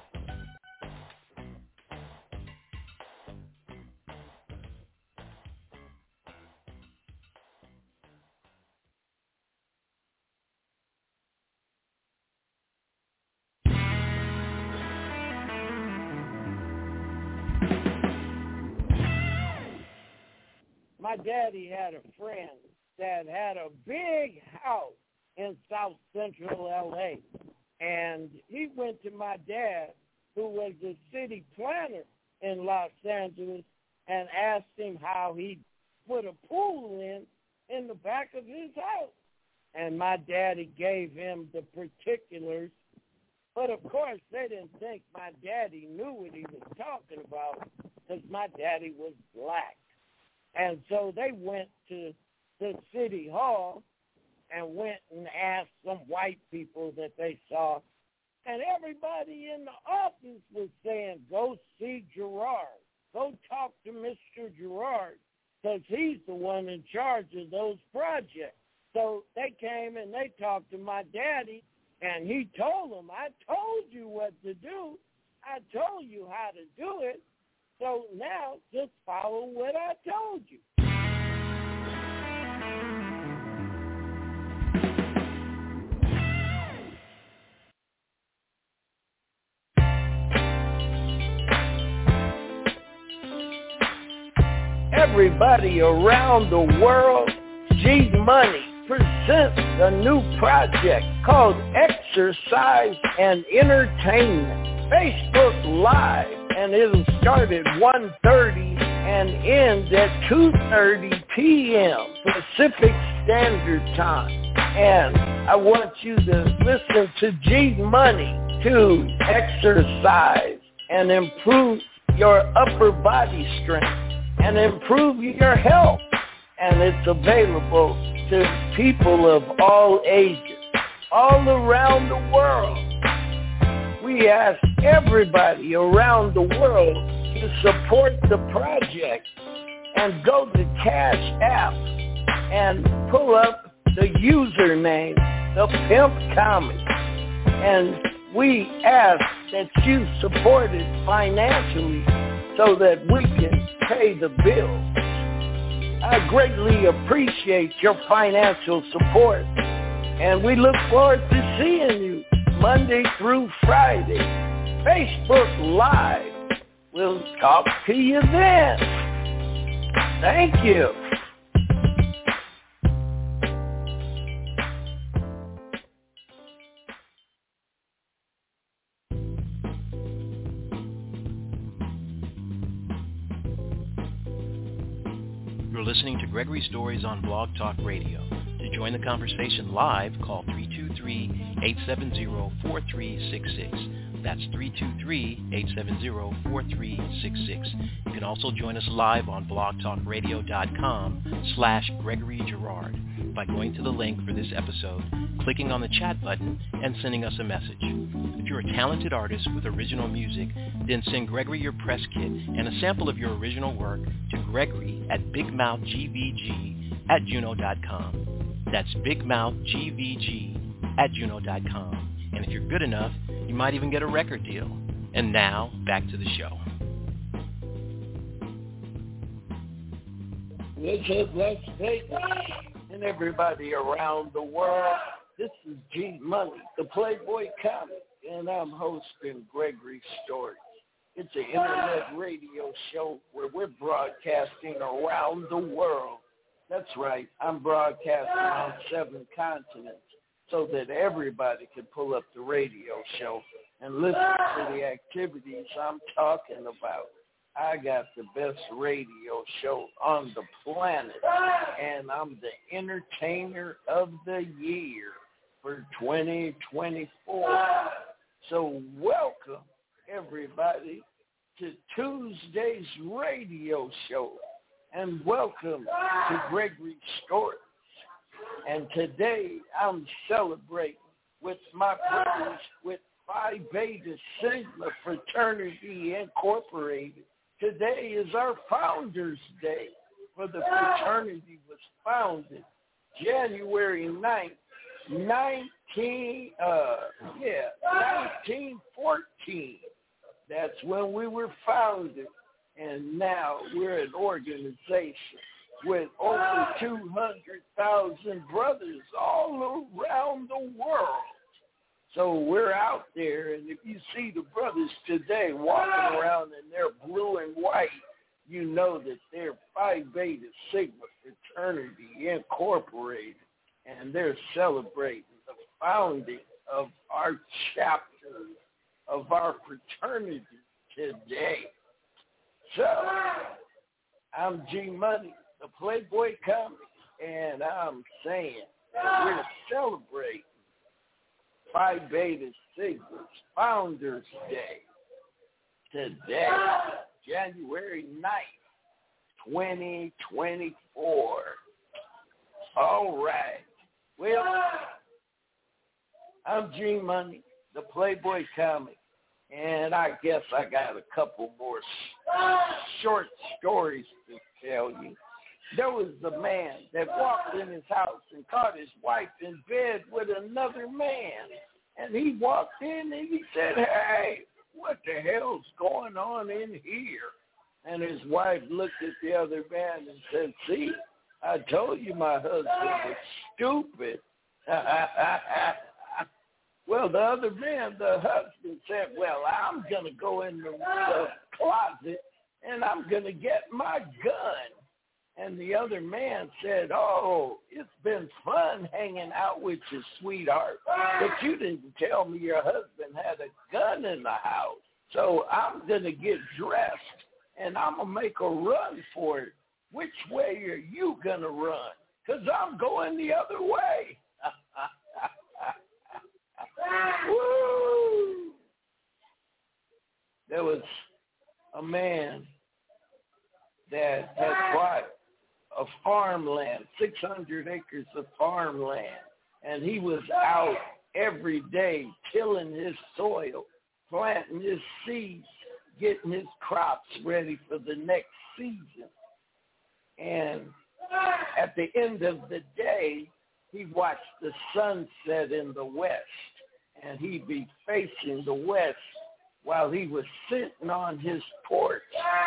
A: My daddy had a friend that had a big house in South Central L.A., and he went to my dad, who was the city planner in Los Angeles, and asked him how he'd put a pool in the back of his house. And my daddy gave him the particulars, but of course they didn't think my daddy knew what he was talking about, because my daddy was black. And so they went to the city hall and went and asked some white people that they saw. And everybody in the office was saying, go see Gerard. Go talk to Mr. Gerard, because he's the one in charge of those projects. So they came and they talked to my daddy, and he told them, I told you what to do. I told you how to do it. So now, just follow what I told you. Everybody around the world, G-Money presents a new project called Exercise and Entertainment. Facebook Live. And it'll start at 1:30 and end at 2:30 p.m. Pacific Standard Time. And I want you to listen to G-Money to exercise and improve your upper body strength and improve your health. And it's available to people of all ages, all around the world. We ask everybody around the world to support the project and go to Cash App and pull up the username, The Pimp Comic. And we ask that you support it financially so that we can pay the bills. I greatly appreciate your financial support, and we look forward to seeing you Monday through Friday, Facebook Live. We'll talk to you then. Thank you.
C: You're listening to Gregory Stories on Blog Talk Radio. To join the conversation live, call 323-870-4366. That's 323-870-4366. You can also join us live on blogtalkradio.com/Gregory Gerard by going to the link for this episode, clicking on the chat button, and sending us a message. If you're a talented artist with original music, then send Gregory your press kit and a sample of your original work to Gregory at bigmouthgvg@juno.com. That's bigmouthgvg@juno.com. And if you're good enough, you might even get a record deal. And now, back to the show.
A: What's up, Las Vegas, and everybody around the world? This is G-Money, the Playboy Comic, and I'm hosting Gregory Stories. It's an internet radio show where we're broadcasting around the world. That's right, I'm broadcasting on 7 continents. so that everybody can pull up the radio show and listen to the activities I'm talking about. I got the best radio show on the planet, and I'm the entertainer of the year for 2024. So welcome, everybody, to Tuesday's radio show, and welcome to Gregory Stories. And today I'm celebrating with my brothers with Phi Beta Sigma Fraternity Incorporated. Today is our Founders Day, for the fraternity was founded January 9th, 1914. That's when we were founded, and now we're an organization with over 200,000 brothers all around the world. So we're out there, and if you see the brothers today walking around in their blue and white, you know that they're Phi Beta Sigma Fraternity Incorporated, and they're celebrating the founding of our chapter of our fraternity today. So I'm G Money, the Playboy Comic, and I'm saying that we're celebrating Phi Beta Sigma's Founders Day today, January 9th, 2024. All right. Well, I'm G Money, the Playboy Comic, and I guess I got a couple more short stories to tell you. There was a man that walked in his house and caught his wife in bed with another man. And he walked in and he said, "Hey, what the hell's going on in here?" And his wife looked at the other man and said, "See, I told you my husband was stupid." Well, the other man, the husband, said, "Well, I'm going to go in the closet and I'm going to get my gun." And the other man said, "Oh, it's been fun hanging out with your sweetheart, but you didn't tell me your husband had a gun in the house. So I'm going to get dressed and I'm going to make a run for it. Which way are you going to run? Because I'm going the other way." Woo! There was a man that had bought a farmland, 600 acres of farmland, and he was out every day tilling his soil, planting his seeds, getting his crops ready for the next season. And at the end of the day, he watched the sunset in the west, and he'd be facing the west while he was sitting on his porch,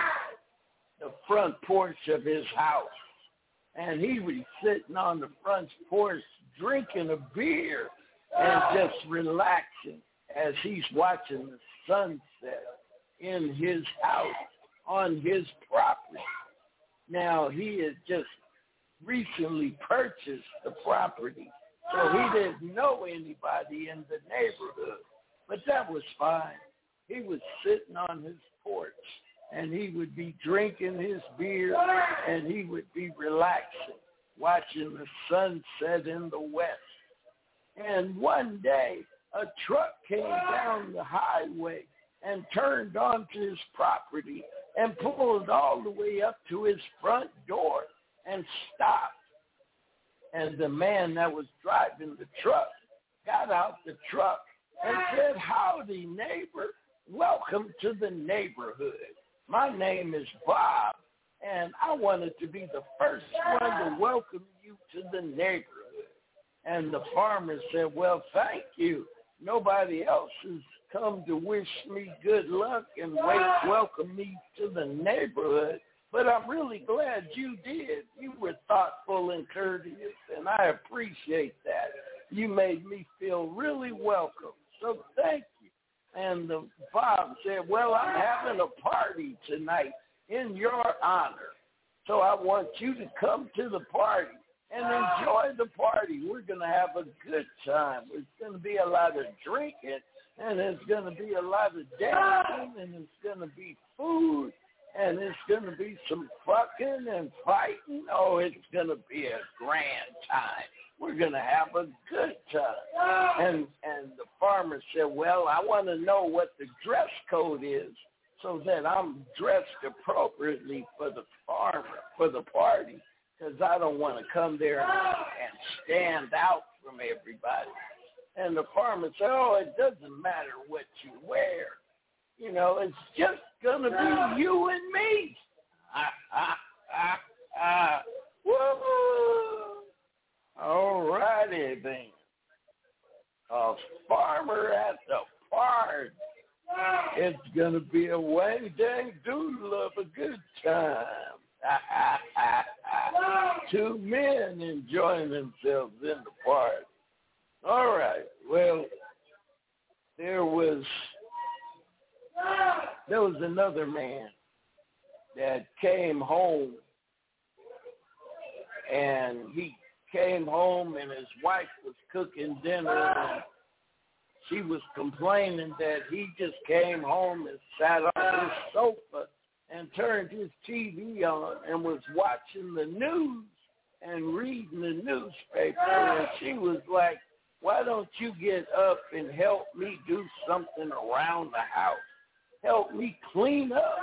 A: the front porch of his house. And he was sitting on the front porch drinking a beer and just relaxing as he's watching the sunset in his house on his property. Now, he had just recently purchased the property, so he didn't know anybody in the neighborhood. But that was fine. He was sitting on his porch, and he would be drinking his beer, and he would be relaxing, watching the sunset in the west. And one day, a truck came down the highway and turned onto his property and pulled all the way up to his front door and stopped. And the man that was driving the truck got out the truck and said, "Howdy, neighbor. Welcome to the neighborhood. My name is Bob, and I wanted to be the first one to welcome you to the neighborhood." And the farmer said, "Well, thank you. Nobody else has come to wish me good luck and welcome me to the neighborhood, but I'm really glad you did. You were thoughtful and courteous, and I appreciate that. You made me feel really welcome, so thank you." And the Bob said, "Well, I'm having a party tonight in your honor, so I want you to come to the party and enjoy the party. We're going to have a good time. There's going to be a lot of drinking, and there's going to be a lot of dancing, and it's going to be food, and it's going to be some fucking and fighting. Oh, it's going to be a grand time. We're going to have a good time. And the farmer said, well, I want to know what the dress code is so that I'm dressed appropriately for the party, because I don't want to come there and stand out from everybody. And the farmer said, oh, it doesn't matter what you wear. You know, it's just going to be you and me. Woo! All righty then. A farmer at the party. It's going to be a wang-dang doodle of a good time. Two men enjoying themselves in the party. All right. Well, there was another man that came home, and he came home and his wife was cooking dinner, and she was complaining that he just came home and sat on his sofa and turned his TV on and was watching the news and reading the newspaper. And she was like, why don't you get up and help me do something around the house? Help me clean up.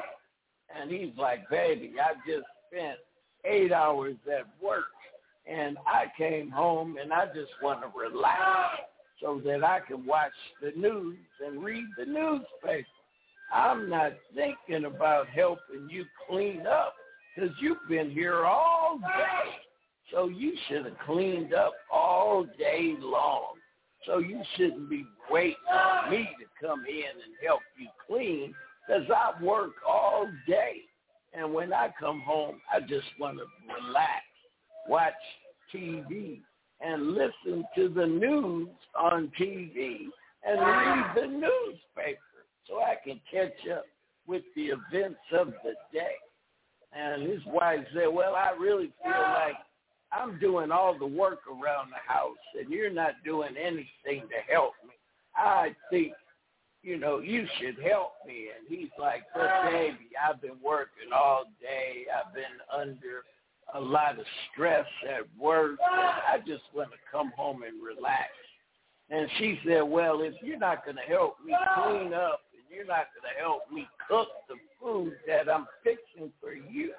A: And he's like, baby, I just spent 8 hours at work, and I came home and I just want to relax so that I can watch the news and read the newspaper. I'm not thinking about helping you clean up because you've been here all day. So you should have cleaned up all day long. So you shouldn't be waiting on me to come in and help you clean, because I work all day. And when I come home, I just want to relax, watch TV, and listen to the news on TV and read the newspaper so I can catch up with the events of the day. And his wife said, well, I really feel like I'm doing all the work around the house, and you're not doing anything to help me. I think, you should help me. And he's like, but baby, I've been working all day. I've been under a lot of stress at work. I just want to come home and relax. And she said, well, if you're not going to help me clean up and you're not going to help me cook the food that I'm fixing for you,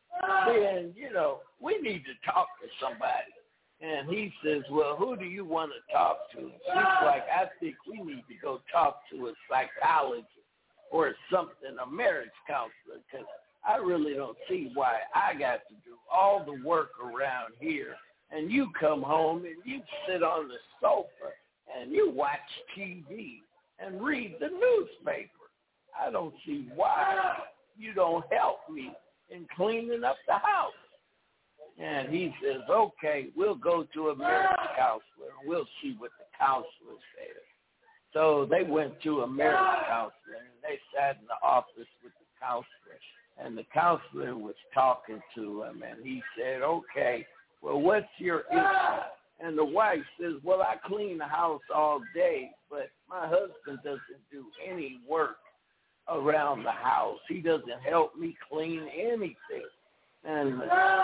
A: then, we need to talk to somebody. And he says, well, who do you want to talk to? She's like, I think we need to go talk to a psychologist or something, a marriage counselor, because I really don't see why I got to do all the work around here, and you come home and you sit on the sofa and you watch TV and read the newspaper. I don't see why you don't help me in cleaning up the house. And he says, okay, we'll go to a marriage counselor. We'll see what the counselor says. So they went to a marriage counselor, and they sat in the office with the counselor. And the counselor was talking to him, and he said, okay, well, what's your issue? And the wife says, well, I clean the house all day, but my husband doesn't do any work around the house. He doesn't help me clean anything. And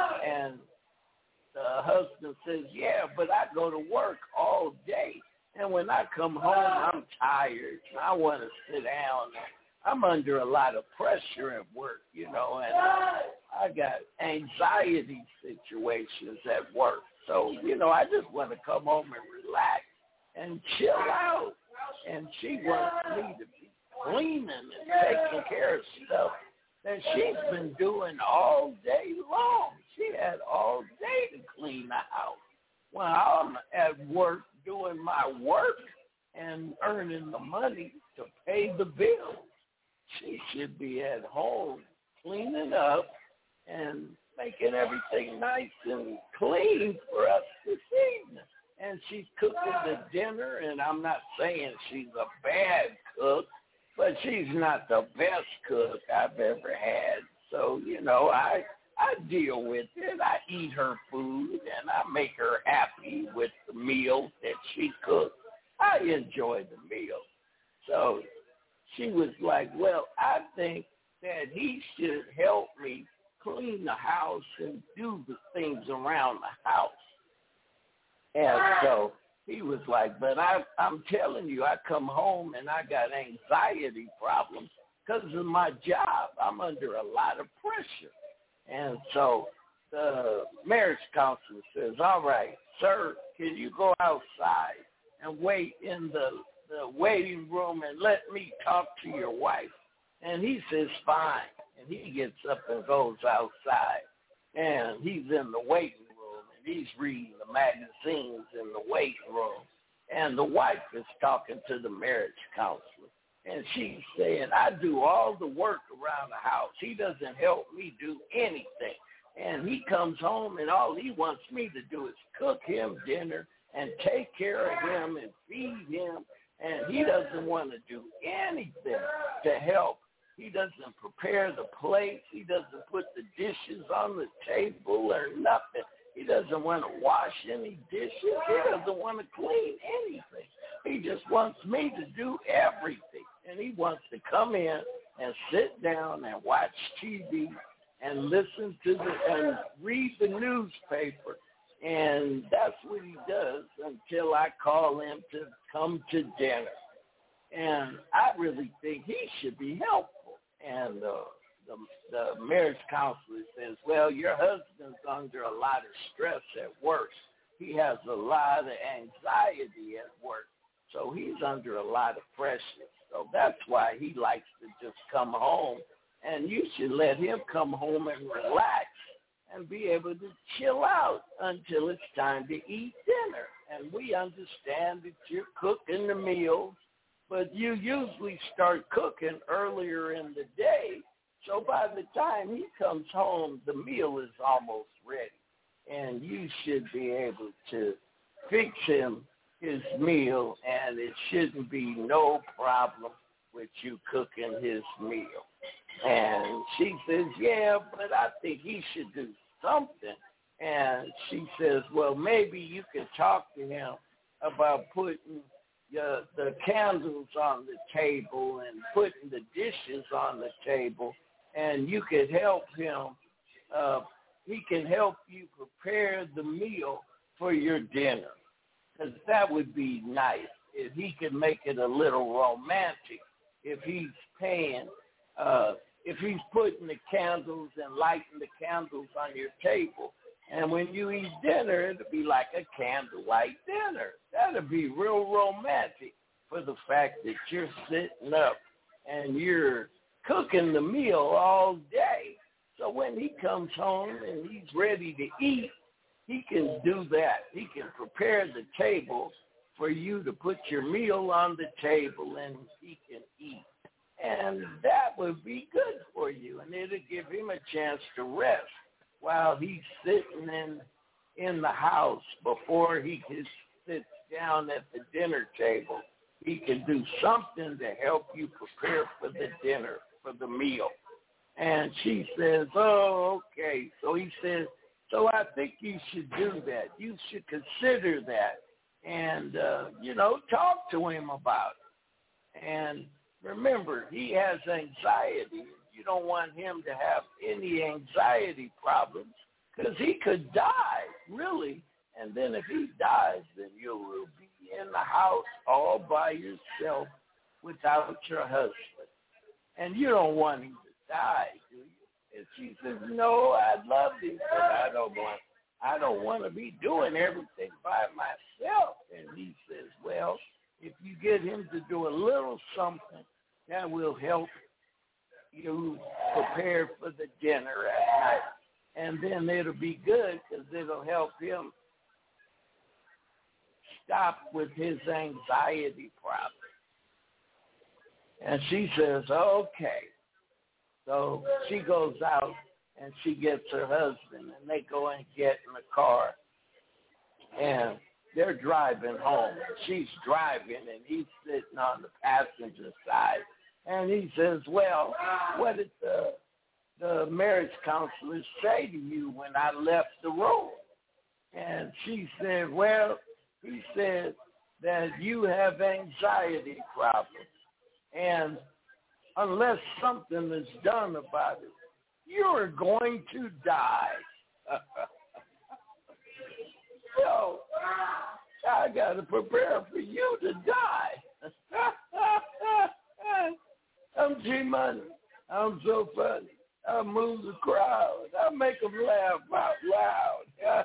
A: the husband says, yeah, but I go to work all day. And when I come home, I'm tired. I want to sit down. I'm under a lot of pressure at work, and I got anxiety situations at work. So, I just want to come home and relax and chill out. And she wants me to be cleaning and taking care of stuff that she's been doing all day long. She had all day to clean the house. When I'm at work doing my work and earning the money to pay the bills, she should be at home cleaning up and making everything nice and clean for us this evening. And she's cooking the dinner, and I'm not saying she's a bad cook, but she's not the best cook I've ever had. So, I deal with it. I eat her food, and I make her happy with the meal that she cooks. I enjoy the meal. So she was like, well, I think that he should help me clean the house and do the things around the house. And so he was like, but I'm telling you, I come home and I got anxiety problems because of my job. I'm under a lot of pressure. And so the marriage counselor says, all right, sir, can you go outside and wait in the waiting room and let me talk to your wife? And he says, fine. And he gets up and goes outside. And he's in the waiting room, and he's reading the magazines in the waiting room. And the wife is talking to the marriage counselor. And she's saying, I do all the work around the house. He doesn't help me do anything. And he comes home, and all he wants me to do is cook him dinner and take care of him and feed him. And he doesn't want to do anything to help. He doesn't prepare the plates. He doesn't put the dishes on the table or nothing. He doesn't want to wash any dishes. He doesn't want to clean anything. He just wants me to do everything. And he wants to come in and sit down and watch TV and listen to and read the newspaper. And that's what he does until I call him to come to dinner. And I really think he should be helpful. And the marriage counselor says, well, your husband's under a lot of stress at work. He has a lot of anxiety at work. So he's under a lot of pressure. So that's why he likes to just come home. And you should let him come home and relax and be able to chill out until it's time to eat dinner. And we understand that you're cooking the meals, but you usually start cooking earlier in the day. So by the time he comes home, the meal is almost ready. And you should be able to fix him his meal, and it shouldn't be no problem with you cooking his meal. And she says, yeah, but I think he should do something. And she says, well, maybe you can talk to him about putting the candles on the table and putting the dishes on the table, and you could help him. He can help you prepare the meal for your dinner, because that would be nice if he could make it a little romantic. If he's if he's putting the candles and lighting the candles on your table, and when you eat dinner, it'll be like a candlelight dinner. That'll be real romantic for the fact that you're sitting up and you're cooking the meal all day. So when he comes home and he's ready to eat, he can do that. He can prepare the table for you to put your meal on the table, and he can eat. And that would be good for you, and it'll give him a chance to rest while he's sitting in the house before he sits down at the dinner table. He can do something to help you prepare for the dinner, for the meal. And she says, oh, okay. So he says, so I think you should do that. You should consider that and, talk to him about it. And remember, he has anxiety. You don't want him to have any anxiety problems because he could die, really. And then if he dies, then you will be in the house all by yourself without your husband. And you don't want him to die, do you? And she says, no, I love him, but I don't want to be doing everything by myself. And he says, well, if you get him to do a little something, that will help you prepare for the dinner at night. And then it'll be good because it'll help him stop with his anxiety problem. And she says, okay. So she goes out and she gets her husband, and they go and get in the car. And they're driving home. She's driving, and he's sitting on the passenger side. And he says, well, what did the marriage counselor say to you when I left the room? And she said, well, he said that you have anxiety problems. And unless something is done about it, you're going to die. So I got to prepare for you to die. I'm G-Money. I'm so funny. I move the crowd. I make them laugh out loud.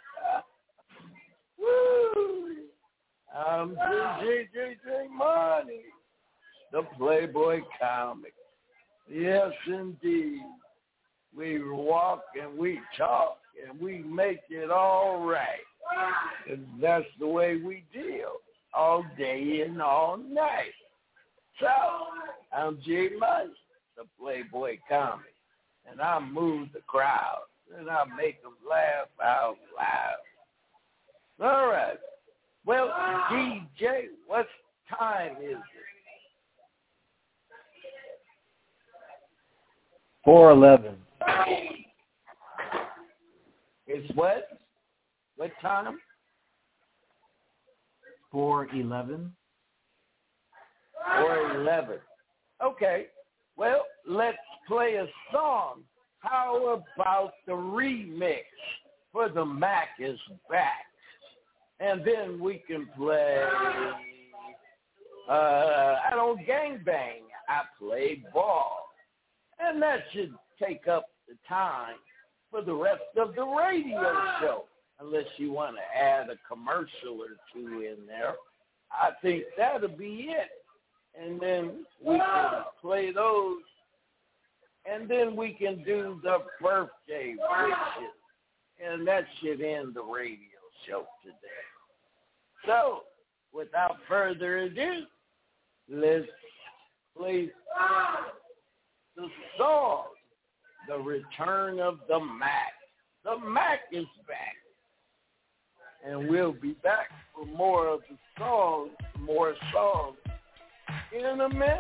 A: Woo! I'm G-Money, the Playboy comic. Yes, indeed. We walk and we talk and we make it all right. And that's the way we deal all day and all night. So, I'm G-Money, the Playboy comic, and I move the crowd, and I make them laugh out loud. All right. Well, DJ, what time is it?
E: 4:11.
A: It's what? What time?
E: 4:11.
A: 4:11. Okay. Well, let's play a song. How about the remix for The Mac is Back? And then we can play, I don't gangbang, I play ball. And that should take up the time for the rest of the radio show, unless you want to add a commercial or two in there. I think that'll be it. And then we can play those, and then we can do the birthday wishes, and that should end the radio show today. So, without further ado, let's play the song, The Return of the Mac. The Mac is back. And we'll be back for more of the songs, more songs in a minute.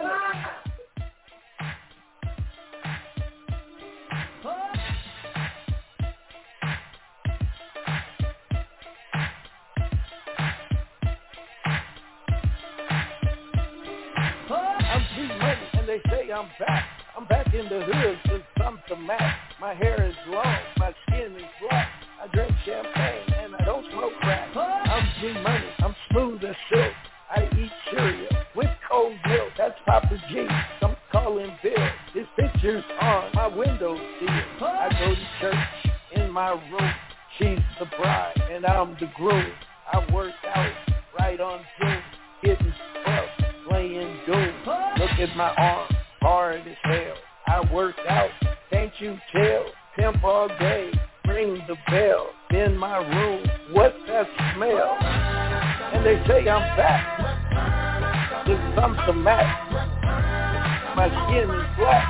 A: I'm G-Money, and they say I'm back. I'm back in the hood since I'm the Mac. My hair is long, my skin is black. I drink champagne, and I don't smoke crack. I'm G-Money, I'm smooth as silk. I eat cereal with cold milk. That's Papa G. Some call him Bill. His picture's on my window sill. I go to church in my room. She's the bride and I'm the groom. I work out right on Zoom, getting rough, playing Doom. Look at my arm, hard as hell. I work out, can't you tell? Pimp all day, ring the bell. In my room, what's that smell? And they say I'm back. This the Mac. My skin is black,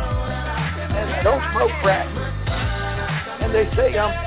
A: and I don't smoke crack. And they say I'm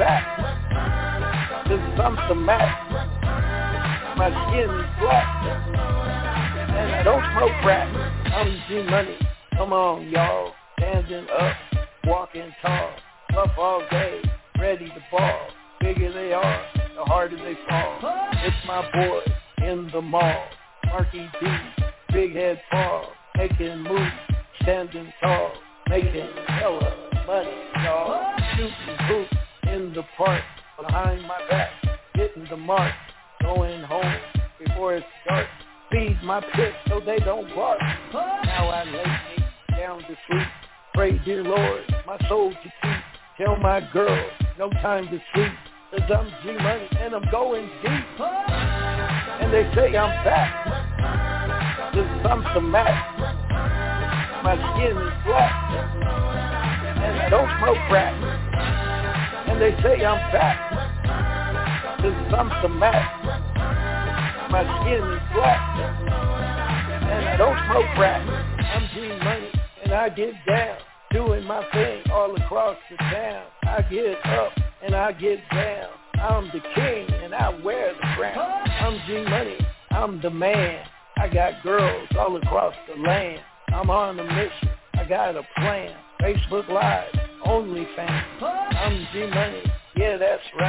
A: back. This the Mac. My skin is black, and I don't smoke crack. I'm G-Money. Come on, y'all. Standing up, walking tall, up all day, ready to ball. Bigger they are, the harder they fall. It's my boy in the mall, Marky D, big head Paul, making moves, standing tall, making hella money, y'all. Shooting hoops in the park, behind my back, hitting the mark, going home before it's dark. Feed my pit so they don't bark. Now I lay me down to sleep. Pray, dear Lord, my soul to keep. Tell my girl, no time to sleep. Cause I'm G-Money and I'm going deep. And they say I'm back. This I'm the Mac. My skin is black, and I don't smoke crack. And they say I'm back. This I'm the Mac. My skin is black, and I don't smoke crack. I'm G-Money and I get down, doing my thing all across the town. I get up and I get down. I'm the king and I wear the crown. I'm G-Money, I'm the man. I got girls all across the land. I'm on a mission, I got a plan. Facebook Live, OnlyFans. I'm G-Money, yeah that's right.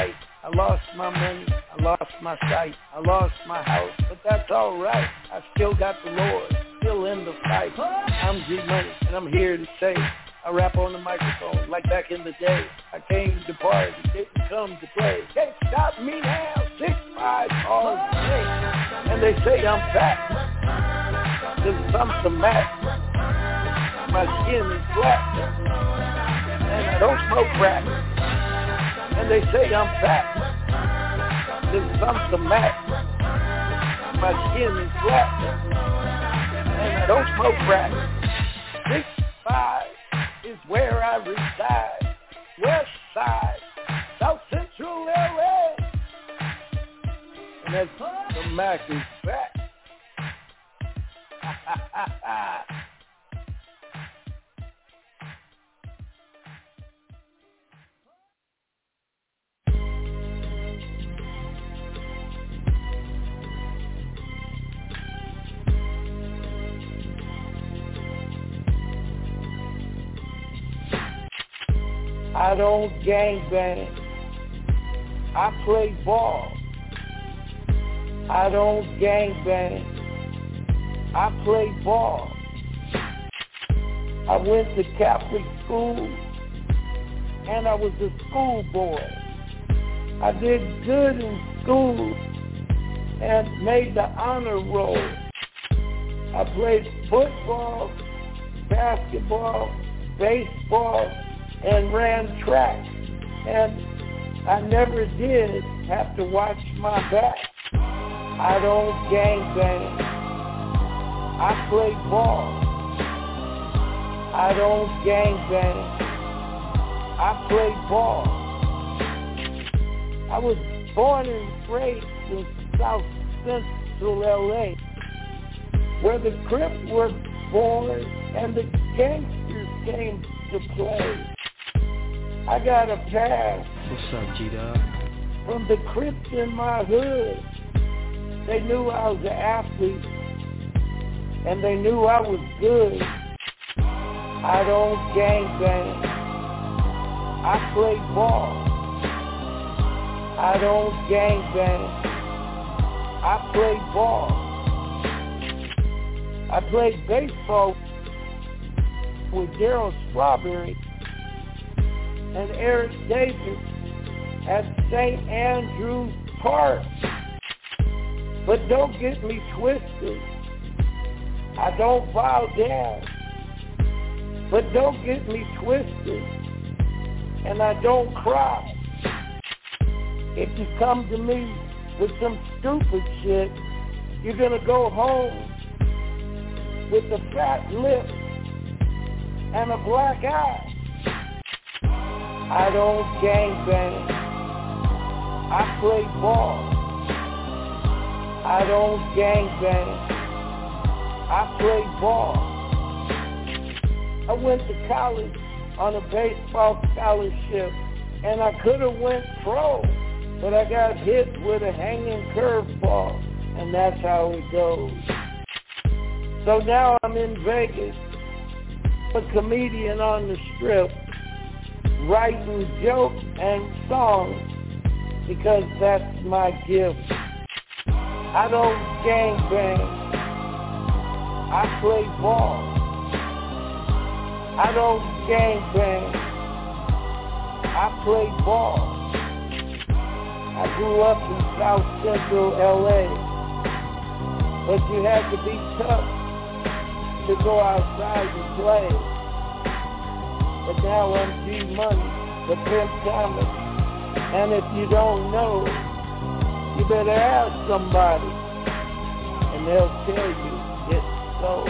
A: I lost my money, I lost my sight, I lost my house, but that's all right. I still got the Lord, still in the fight. I'm G Money, and I'm here to say, I rap on the microphone like back in the day. I came to party, didn't come to play. Can't stop me now, 6'5" all day. And they say I'm fat, 'cause I'm some Mac. My skin is black, and I don't smoke crack. And they say I'm fat, 'cause I'm some Mac. My skin is black, and I don't smoke crack. 6'5" is where I reside. West Side, South Central LA. And that's the Mac is back. I don't gangbang. I play ball. I don't gangbang. I play ball. I went to Catholic school, and I was a schoolboy. I did good in school and made the honor roll. I played football, basketball, baseball, and ran track, and I never did have to watch my back. I don't gangbang. I play ball. I don't gangbang. I play ball. I was born and raised in South Central LA, where the Crips were born and the gangsters came to play. I got a pass.
F: What's up, G-Dog?
A: From the Crips in my hood. They knew I was an athlete, and they knew I was good. I don't gangbang. I play ball. I don't gangbang. I play ball. I played baseball with Darryl Strawberry and Eric Davis at St. Andrews Park. But don't get me twisted. I don't bow down. But don't get me twisted. And I don't cry. If you come to me with some stupid shit, you're going to go home with a fat lip and a black eye. I don't gangbang. I play ball. I don't gangbang. I play ball. I went to college on a baseball scholarship, and I could have went pro, but I got hit with a hanging curveball, and that's how it goes. So now I'm in Vegas, a comedian on the Strip, writing jokes and songs because that's my gift. I don't gangbang. I play ball. I don't gangbang. I play ball. I grew up in South Central LA, but you had to be tough to go outside and play. But now I'm G Money, the Pimp Thomas, and if you don't know, you better ask somebody, and they'll tell you it's so.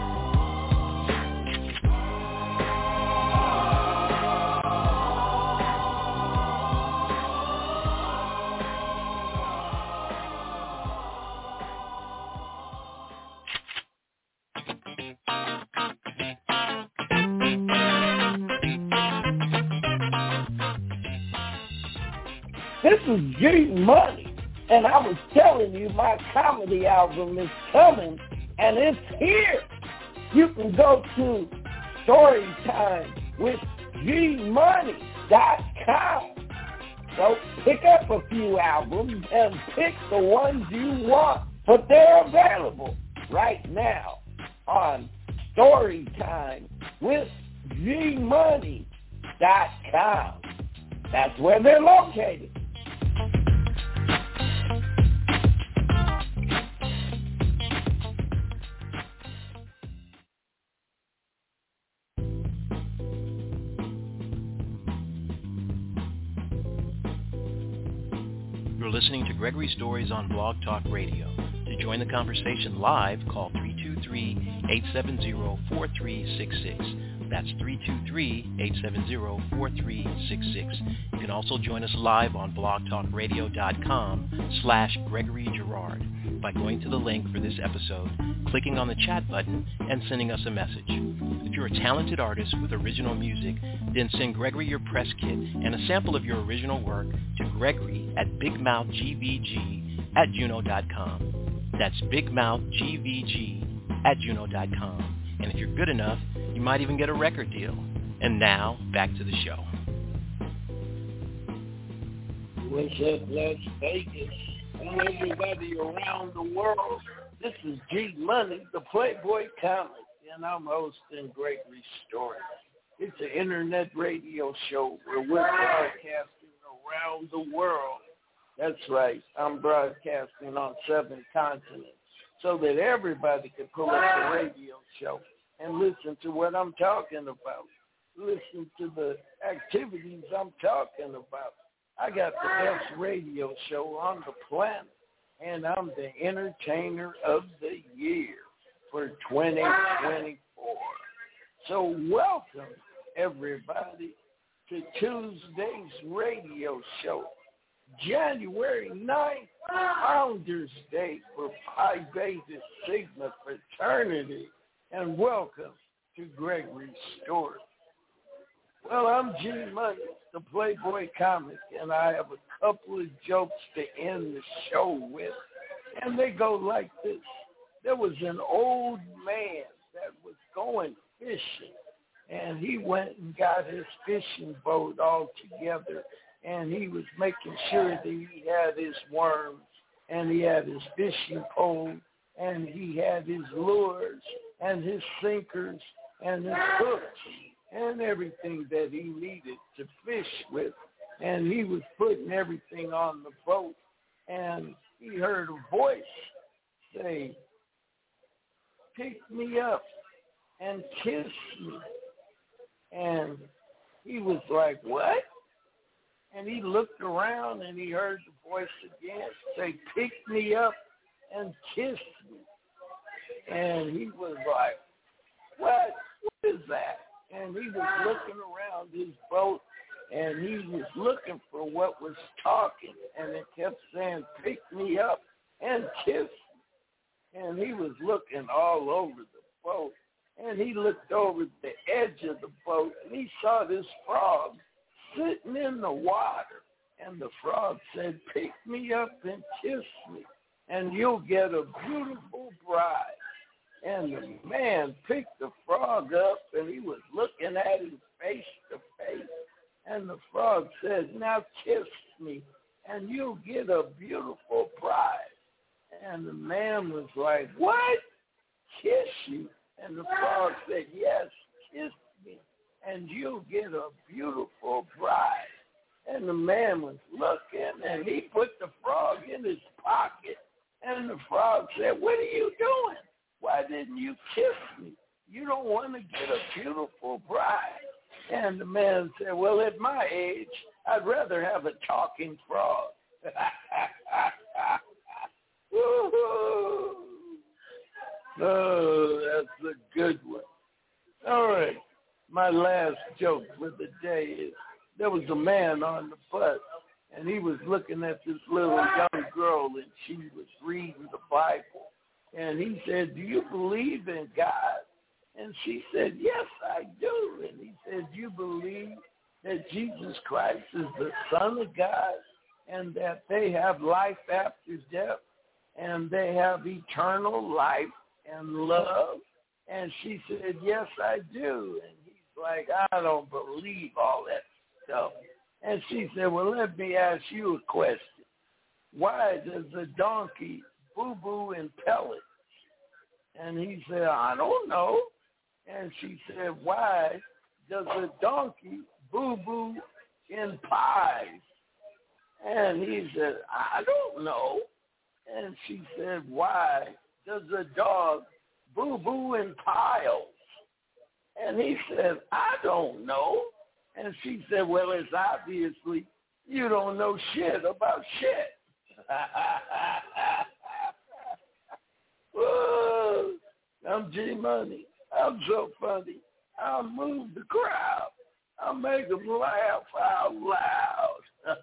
A: This is G Money, and I was telling you my comedy album is coming, and it's here. You can go to StorytimeWithGMoney.com So pick up a few albums and pick the ones you want, but they're available right now on Storytime with GMoney.com. That's where they're located.
C: You're listening to Gregory Stories on Blog Talk Radio. To join the conversation live, call 323-870-4366. That's 323-870-4366. You can also join us live on blogtalkradio.com/Gregory Girard by going to the link for this episode, clicking on the chat button, and sending us a message. If you're a talented artist with original music, then send Gregory your press kit and a sample of your original work to Gregory at bigmouthgvg@juno.com. That's bigmouthgvg@juno.com. And if you're good enough, you might even get a record deal. And now, back to the show.
A: What's up, Las Vegas, and everybody around the world? This is G Money, the Playboy Comic, and I'm hosting Gregory Stories. It's an internet radio show where we're broadcasting around the world. That's right. I'm broadcasting on 7 continents so that everybody can pull up the radio show and listen to what I'm talking about. Listen to the activities I'm talking about. I got the best radio show on the planet, and I'm the Entertainer of the Year for 2024. So welcome, everybody, to Tuesday's radio show. January 9th, Founders Day for Pi Beta Sigma Fraternity, and welcome to Gregory Stories. Well, I'm G Money, the Playboy Comic, and I have a couple of jokes to end the show with, and they go like this. There was an old man that was going fishing, and he went and got his fishing boat all together, and he was making sure that he had his worms, and he had his fishing pole, and he had his lures, and his sinkers, and his hooks, and everything that he needed to fish with. And he was putting everything on the boat, and he heard a voice say, "Pick me up and kiss me." And he was like, "What?" And he looked around, and he heard the voice again say, "Pick me up and kiss me." And he was like, What is that?" And he was looking around his boat, and he was looking for what was talking, and it kept saying, "Pick me up and kiss me." And he was looking all over the boat, and he looked over the edge of the boat, and he saw this frog sitting in the water. And the frog said, "Pick me up and kiss me, and you'll get a beautiful bride." And the man picked the frog up, and he was looking at him face to face. And the frog said, "Now kiss me, and you'll get a beautiful bride." And the man was like, "What? Kiss you?" And the frog said, "Yes, kiss me, and you'll get a beautiful bride." And the man was looking, and he put the frog in his pocket. And the frog said, "What are you doing? Why didn't you kiss me? You don't want to get a beautiful bride." And the man said, "Well, at my age, I'd rather have a talking frog." Woo-hoo. Oh, that's a good one. All right. My last joke for the day is, there was a man on the bus, and he was looking at this little young girl, and she was reading the Bible. And he said, "Do you believe in God?" And she said, "Yes, I do." And he said, "Do you believe that Jesus Christ is the Son of God, and that they have life after death, and they have eternal life and love?" And she said, "Yes, I do." And he's like, "I don't believe all that stuff." And she said, well, let me ask you a question. Why does a donkey boo-boo in pellets? And he said, I don't know. And she said, why does a donkey boo-boo in pies? And he said, I don't know. And she said, why does a dog boo-boo in piles? And he said, I don't know. And she said, well, it's obviously you don't know shit about shit. Whoa, I'm G-Money. I'm so funny. I'll move the crowd. I'll make them laugh out loud.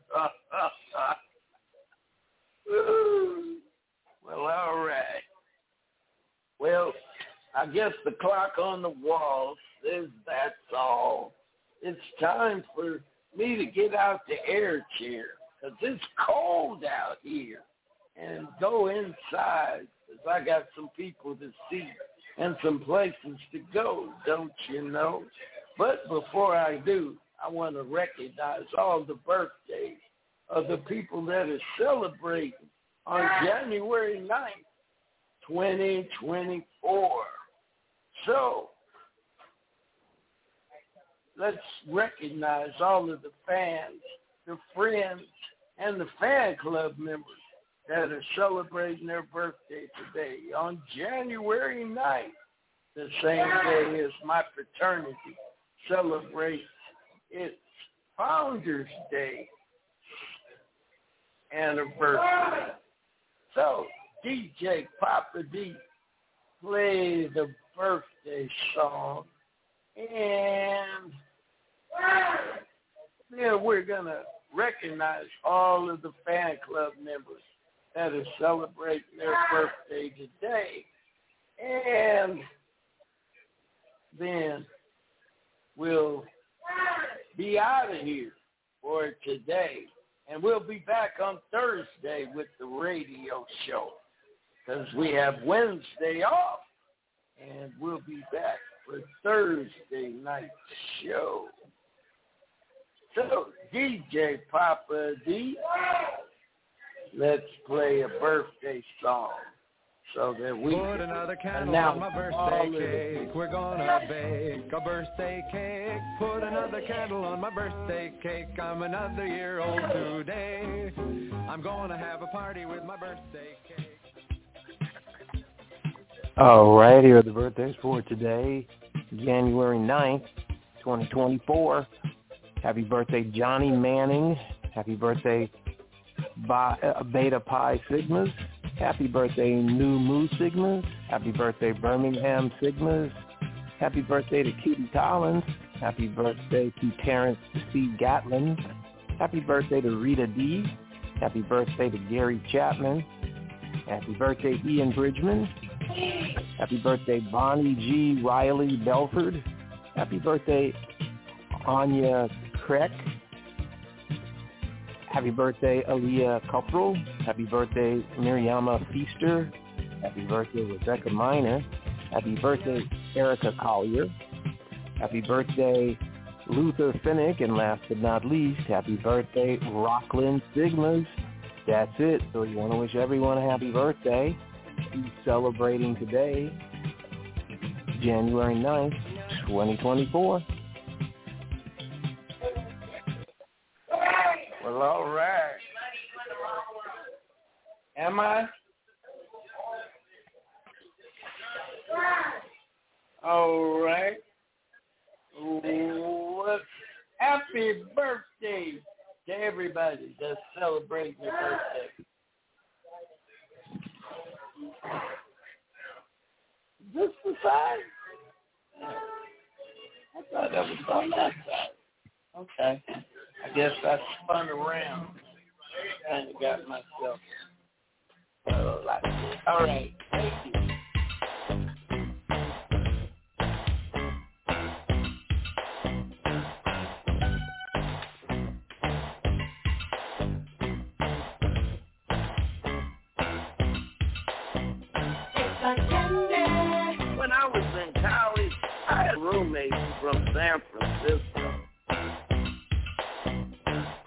A: Well, all right. Well, I guess the clock on the wall says that's all. It's time for me to get out the air chair because it's cold out here and go inside because I got some people to see and some places to go, don't you know? But before I do, I want to recognize all the birthdays of the people that are celebrating on January 9th, 2024. So let's recognize all of the fans, the friends, and the fan club members that are celebrating their birthday today on January 9th, the same day as my fraternity celebrates its Founders Day anniversary. So, DJ Papa D, play the birthday song, and then we're going to recognize all of the fan club members that are celebrating their birthday today, and then we'll be out of here for today. And we'll be back on Thursday with the radio show because we have Wednesday off. And we'll be back for Thursday night show. So, DJ Papa D, let's play a birthday song so that we
F: put
A: can
F: another candle
A: announce
F: on my birthday cake. We're gonna bake a birthday cake. Put another candle on my birthday cake. I'm another year old today. I'm gonna have a party with my birthday cake.
G: All right, here are the birthdays for today, January 9th, 2024. Happy birthday, Johnny Manning. Happy birthday, Beta Pi Sigmas. Happy birthday, New Mu Sigmas. Happy birthday, Birmingham Sigmas. Happy birthday to Kitty Collins. Happy birthday to Terrence C. Gatlin. Happy birthday to Rita D. Happy birthday to Gary Chapman. Happy birthday, Ian Bridgman. Happy birthday, Bonnie G. Riley Belford. Happy birthday, Anya Kreck. Happy birthday, Aaliyah Cupperell. Happy birthday, Miriama Feaster. Happy birthday, Rebecca Miner. Happy birthday, Erica Collier. Happy birthday, Luther Finnick. And last but not least, happy birthday, Rockland Sigmas. That's it. So you want to wish everyone a happy birthday. Who's celebrating today, January 9th, 2024.
A: Well, all right. Am I? All right. Happy birthday to everybody that's celebrating their birthday. Is this the side? I thought that was on that side. Okay. I guess I spun around and got myself. All right. Thank you. When I was in college, I had roommates from San Francisco.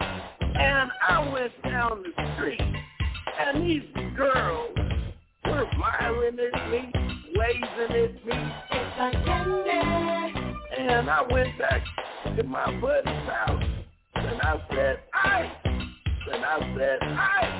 A: down the street, and these girls were smiling at me, waving at me. It's like candy. And I went back to my buddy's house, and I said, "Ice." And I said, "Ice."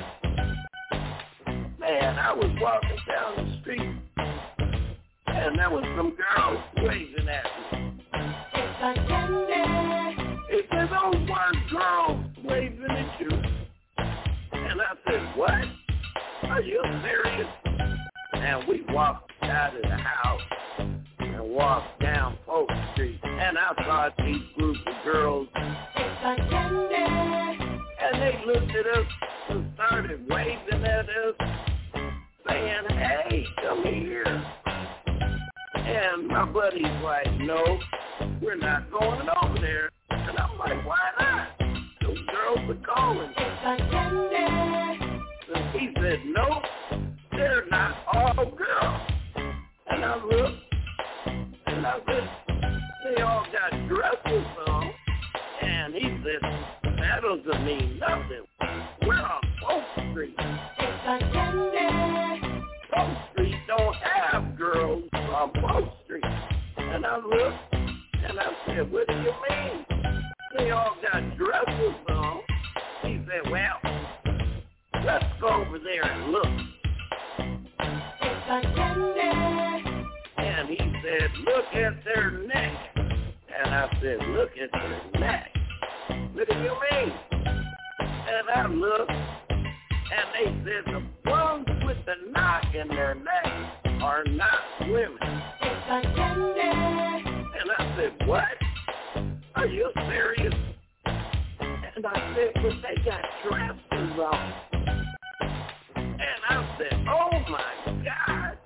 A: Man, I was walking down the street, and there was some girls waving at me. It's like candy. It said, "Those weren't girls waving at you." And I said, "What? Are you serious?" And we walked out of the house and walked down Polk Street, and I saw these group of girls. It's like candy. And they looked at us and started waving at us, saying, "Hey, come here." And my buddy's like, "No, we're not going over there." And I'm like, "Why not? Those girls are calling." It's like candy. And he said, "No, they're not all girls." And I looked, and I said, "They all got dresses on." And he said, "That doesn't mean nothing. We're on Polk Street." It's like candy. Polk Street don't have girls on Polk Street. And I looked, and I said, "What do you mean? They all got dresses on." He said, "Well, let's go over there and look." It's like candy. And he said, "Look at their neck." And I said, "Look at their neck? What do you mean?" And I looked, and they said the ones with the knot in their neck are not women. It's like candy. And I said, "What? Are you serious?" And I said, "But they got dresses on." And I said, "Oh my God."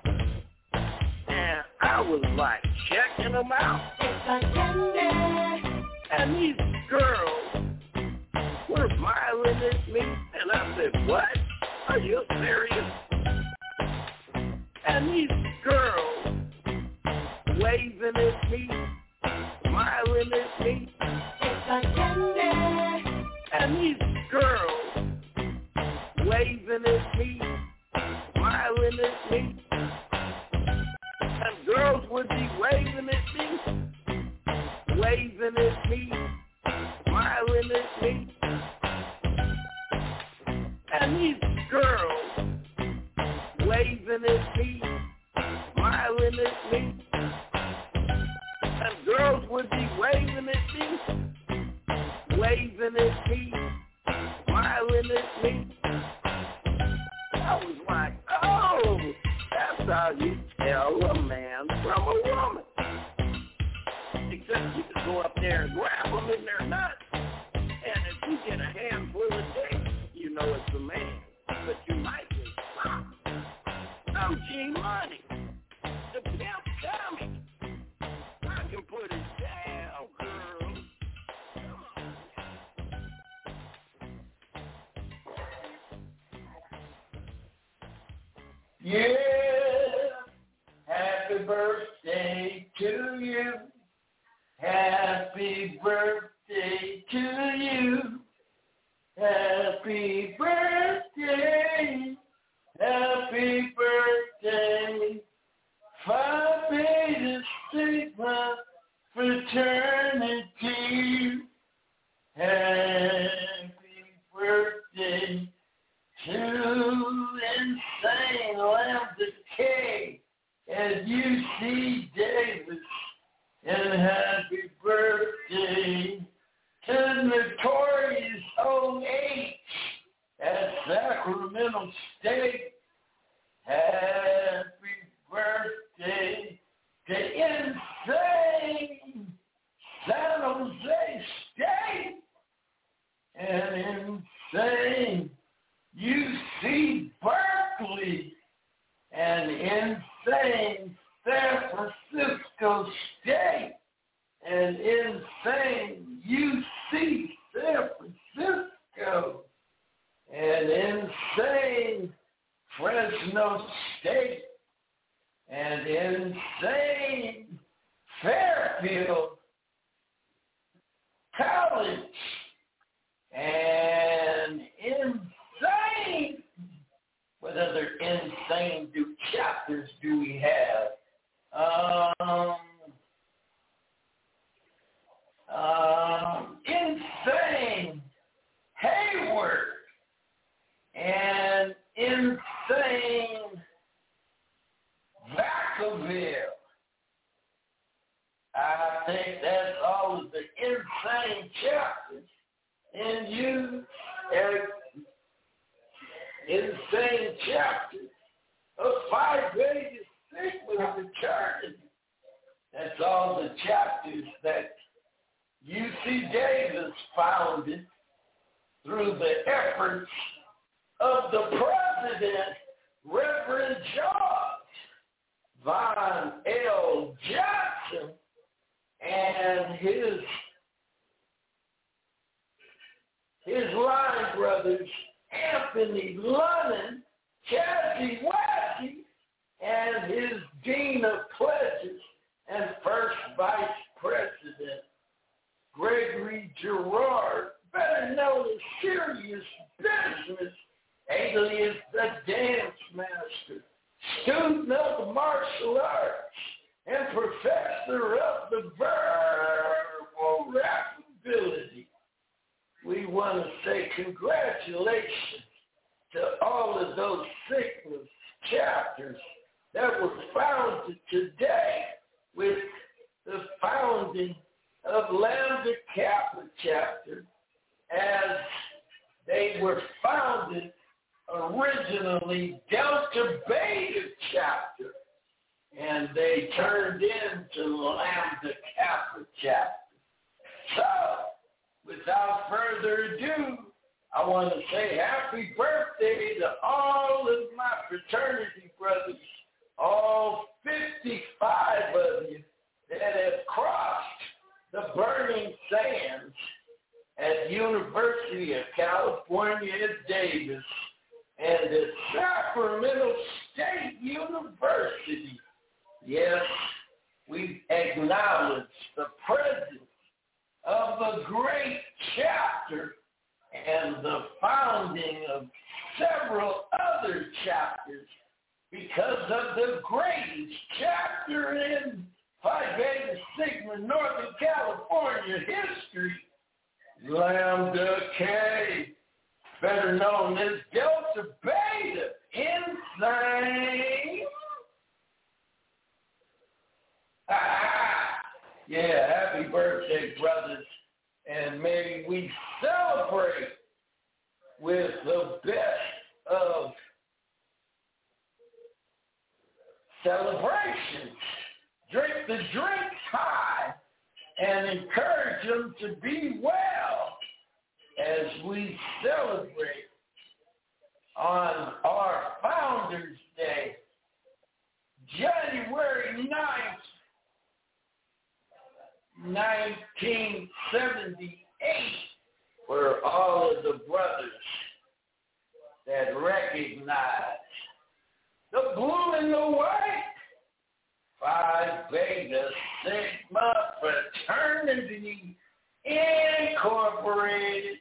A: And I was like checking them out. It's like candy. And these girls were smiling at me, and I said, "What? Are you serious?" And these girls waving at me, smiling at me. It's like candy. And these girls waving at me, smiling at me. And girls would be waving at me, smiling at me. And these girls waving at me, smiling at me. And girls would be waving at me, smiling at me. I was like, "Oh, that's how you tell a man from a woman." Except you can go up there and grab them in their nuts. And if you get a handful of dick, you know it's a man. But you might get popped. I'm G-Money, the pimp comic. I can put it down, girl. Come on. Yeah, happy birthday to you. Happy birthday to you. Happy birthday. Happy birthday. Phi Beta Sigma fraternity. Happy birthday to Insane Lambda K and UC Davis. And happy birthday to Notorious OH at Sacramento State. Happy birthday to Insane San Jose State and Insane UC Berkeley and Insane San Francisco State and Insane UC San Francisco and Insane Fresno State and Insane Fairfield College and Insane What other insane chapters do we have? Insane Hayward and insane Vacaville. I think that's all of the insane chapters. And you, Eric, insane chapters of 5 Vegas Sigma Fraternity. That's all the chapters that UC Davis founded through the efforts of the president, Reverend George Von L. Johnson, and his line brothers, Anthony Lunnan, Cassie Wassey, and his Dean of Pledges and First Vice President, Gregory Girard, better known as Serious Business, alias the Dance Master, student of the martial arts, and professor of the verbal rappability. We want to say congratulations to all of those Sigma chapters that were founded today with the founding of Lambda Kappa chapter, as they were founded originally Delta Beta chapter, and they turned into Lambda Kappa chapter. So, without further ado, I want to say happy birthday to all of my fraternity brothers, all 55 of you that have crossed the burning sands at University of California at Davis and at Sacramento State University. Yes, we acknowledge the presence of a great chapter and the founding of several other chapters because of the greatest chapter in Phi Beta Sigma Northern California history, Lambda K, better known as Delta Beta. Insane. Yeah, happy birthday, brothers. And may we celebrate with the best of celebrations. Drink the drinks high and encourage them to be well as we celebrate on our Founders Day, January 9th, 1978, for all of the brothers that recognize the blue and the white Phi Beta Sigma Fraternity Incorporated.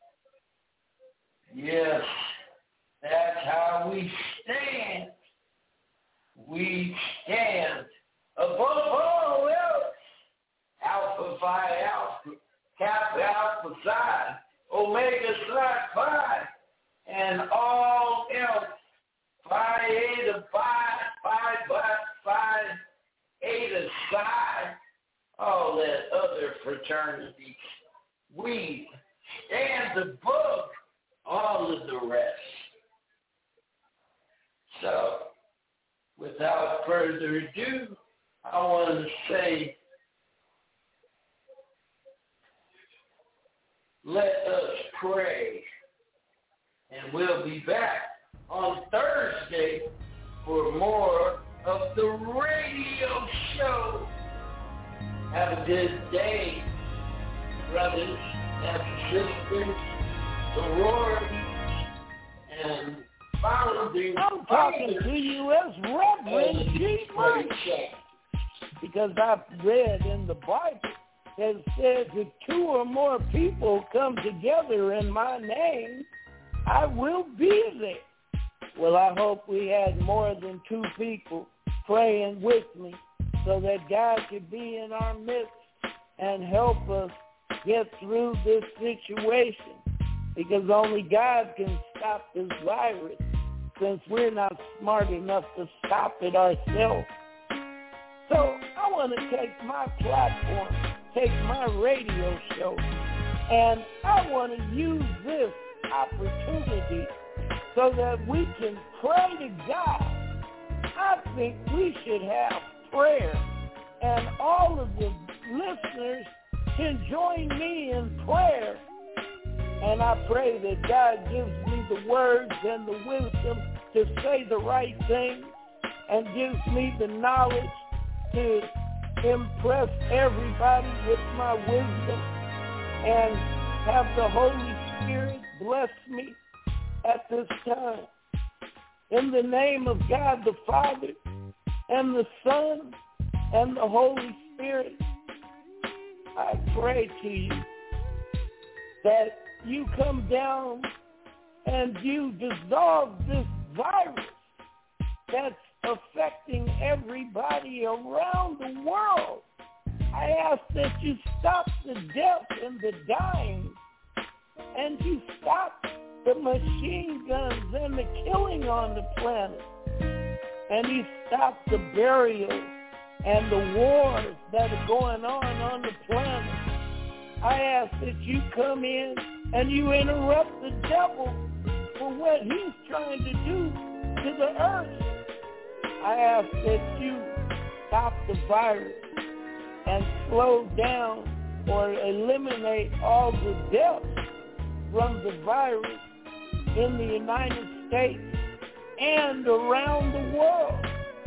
A: Yes, that's how we stand. We stand above all else. Alpha Phi Alpha, Kappa Alpha Psi, Omega Psi Phi, and all else. Phi Eta Phi, Phi Phi Eta Psi, all that other fraternities. We stand above all of the rest. So, without further ado, I want to say, let us pray. And we'll be back on Thursday for more of the radio show. Have a good day, brothers and sisters, sororities, and founding.
H: I'm talking to you as Reverend G. Money, because I've read in the Bible that says if 2 or more people come together in my name, I will be there. Well, I hope we had more than 2 people praying with me so that God could be in our midst and help us get through this situation, because only God can stop this virus, since we're not smart enough to stop it ourselves. So I want to take my platform, take my radio show, and I want to use this opportunity so that we can pray to God. I think we should have prayer, and all of the listeners can join me in prayer. And I pray that God gives me the words and the wisdom to say the right thing, and gives me the knowledge to impress everybody with my wisdom, and have the Holy Spirit bless me at this time. In the name of God the Father and the Son and the Holy Spirit, I pray to you that you come down and you dissolve this virus that's affecting everybody around the world. I ask that you stop the death and the dying, and you stop the machine guns and the killing on the planet, and you stop the burials and the wars that are going on the planet. I ask that you come in and you interrupt the devil for what he's trying to do to the earth. I ask that you stop the virus and slow down or eliminate all the deaths from the virus in the United States and around the world.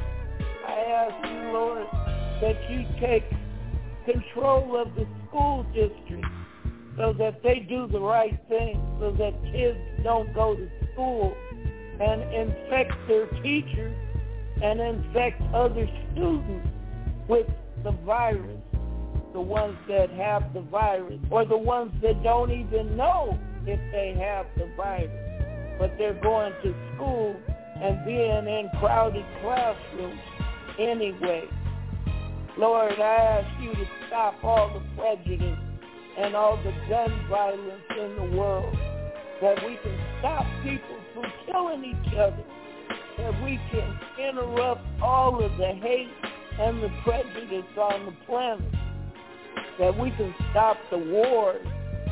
H: I ask you, Lord, that you take control of the school district so that they do the right thing, so that kids don't go to school and infect their teachers and infect other students with the virus, the ones that have the virus, or the ones that don't even know if they have the virus, but they're going to school and being in crowded classrooms anyway. Lord, I ask you to stop all the prejudice and all the gun violence in the world, that we can stop people from killing each other, that we can interrupt all of the hate and the prejudice on the planet, that we can stop the wars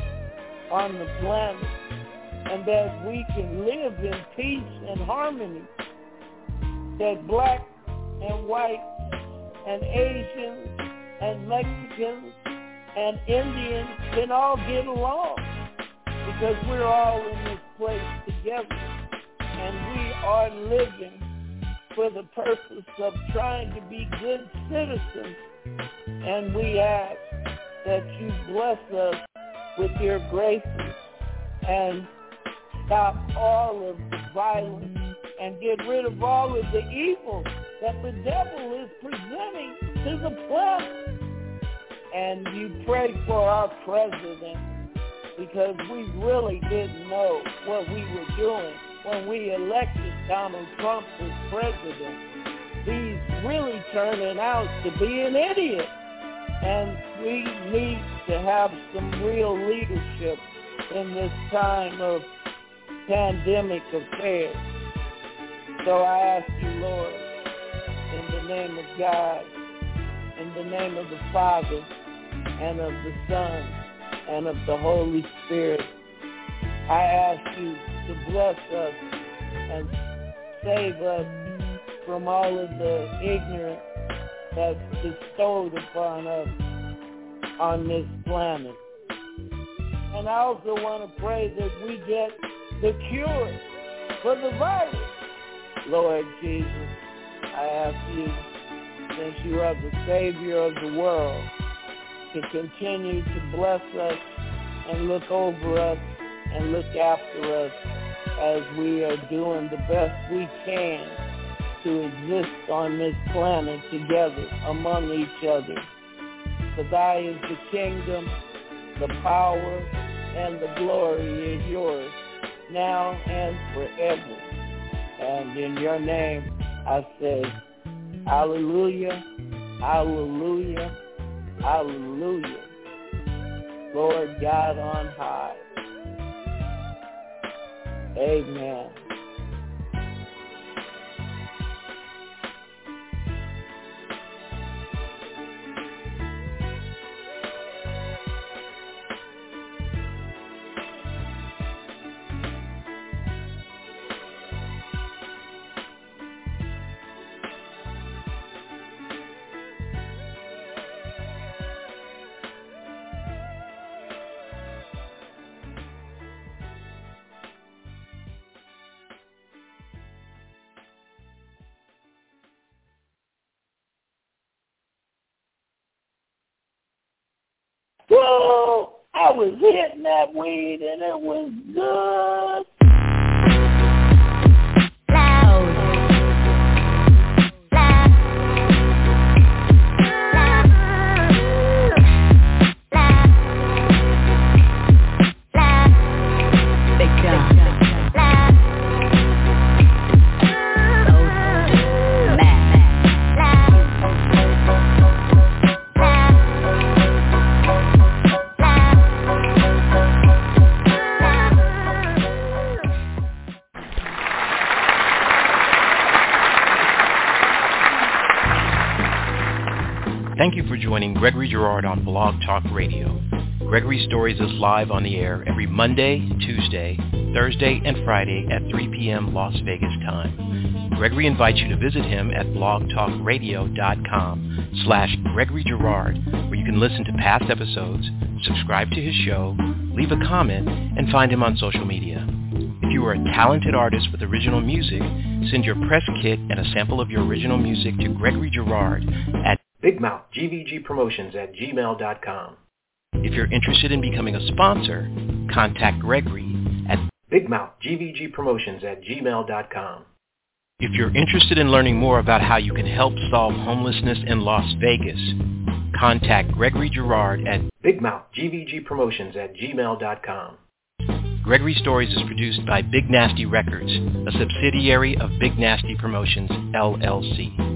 H: on the planet, and that we can live in peace and harmony, that black and white and Asians and Mexicans and Indians can all get along, because we're all in this place together, and we are living for the purpose of trying to be good citizens. And we ask that you bless us with your graces and stop all of the violence and get rid of all of the evil that the devil is presenting to the planet. And you pray for our president, because we really didn't know what we were doing when we elected Donald Trump as president. He's really turning out to be an idiot. And we need to have some real leadership in this time of pandemic affairs. So I ask you, Lord, in the name of God, in the name of the Father, and of the Son, and of the Holy Spirit, I ask you to bless us and save us from all of the ignorance that's bestowed upon us on this planet. And I also want to pray that we get the cure for the virus. Lord Jesus, I ask you, since you are the Savior of the world, to continue to bless us and look over us and look after us as we are doing the best we can to exist on this planet together among each other. For thy is the kingdom, the power, and the glory is yours, now and forever. And in your name, I say, hallelujah, hallelujah, hallelujah. Lord God on high. Amen. Whoa! I was hitting that weed and it was good.
C: Thank you for joining Gregory Girard on Blog Talk Radio. Gregory Stories is live on the air every Monday, Tuesday, Thursday, and Friday at 3 p.m. Las Vegas time. Gregory invites you to visit him at blogtalkradio.com/Gregory Girard, where you can listen to past episodes, subscribe to his show, leave a comment, and find him on social media. If you are a talented artist with original music, send your press kit and a sample of your original music to Gregory Girard at
D: BigMouthGVGPromotions@gmail.com.
C: If you're interested in becoming a sponsor, contact Gregory at
D: BigMouthGVGPromotions@gmail.com.
C: If you're interested in learning more about how you can help solve homelessness in Las Vegas, contact Gregory Girard at
D: BigMouthGVGPromotions@gmail.com.
C: Gregory Stories is produced by Big Nasty Records, a subsidiary of Big Nasty Promotions, LLC.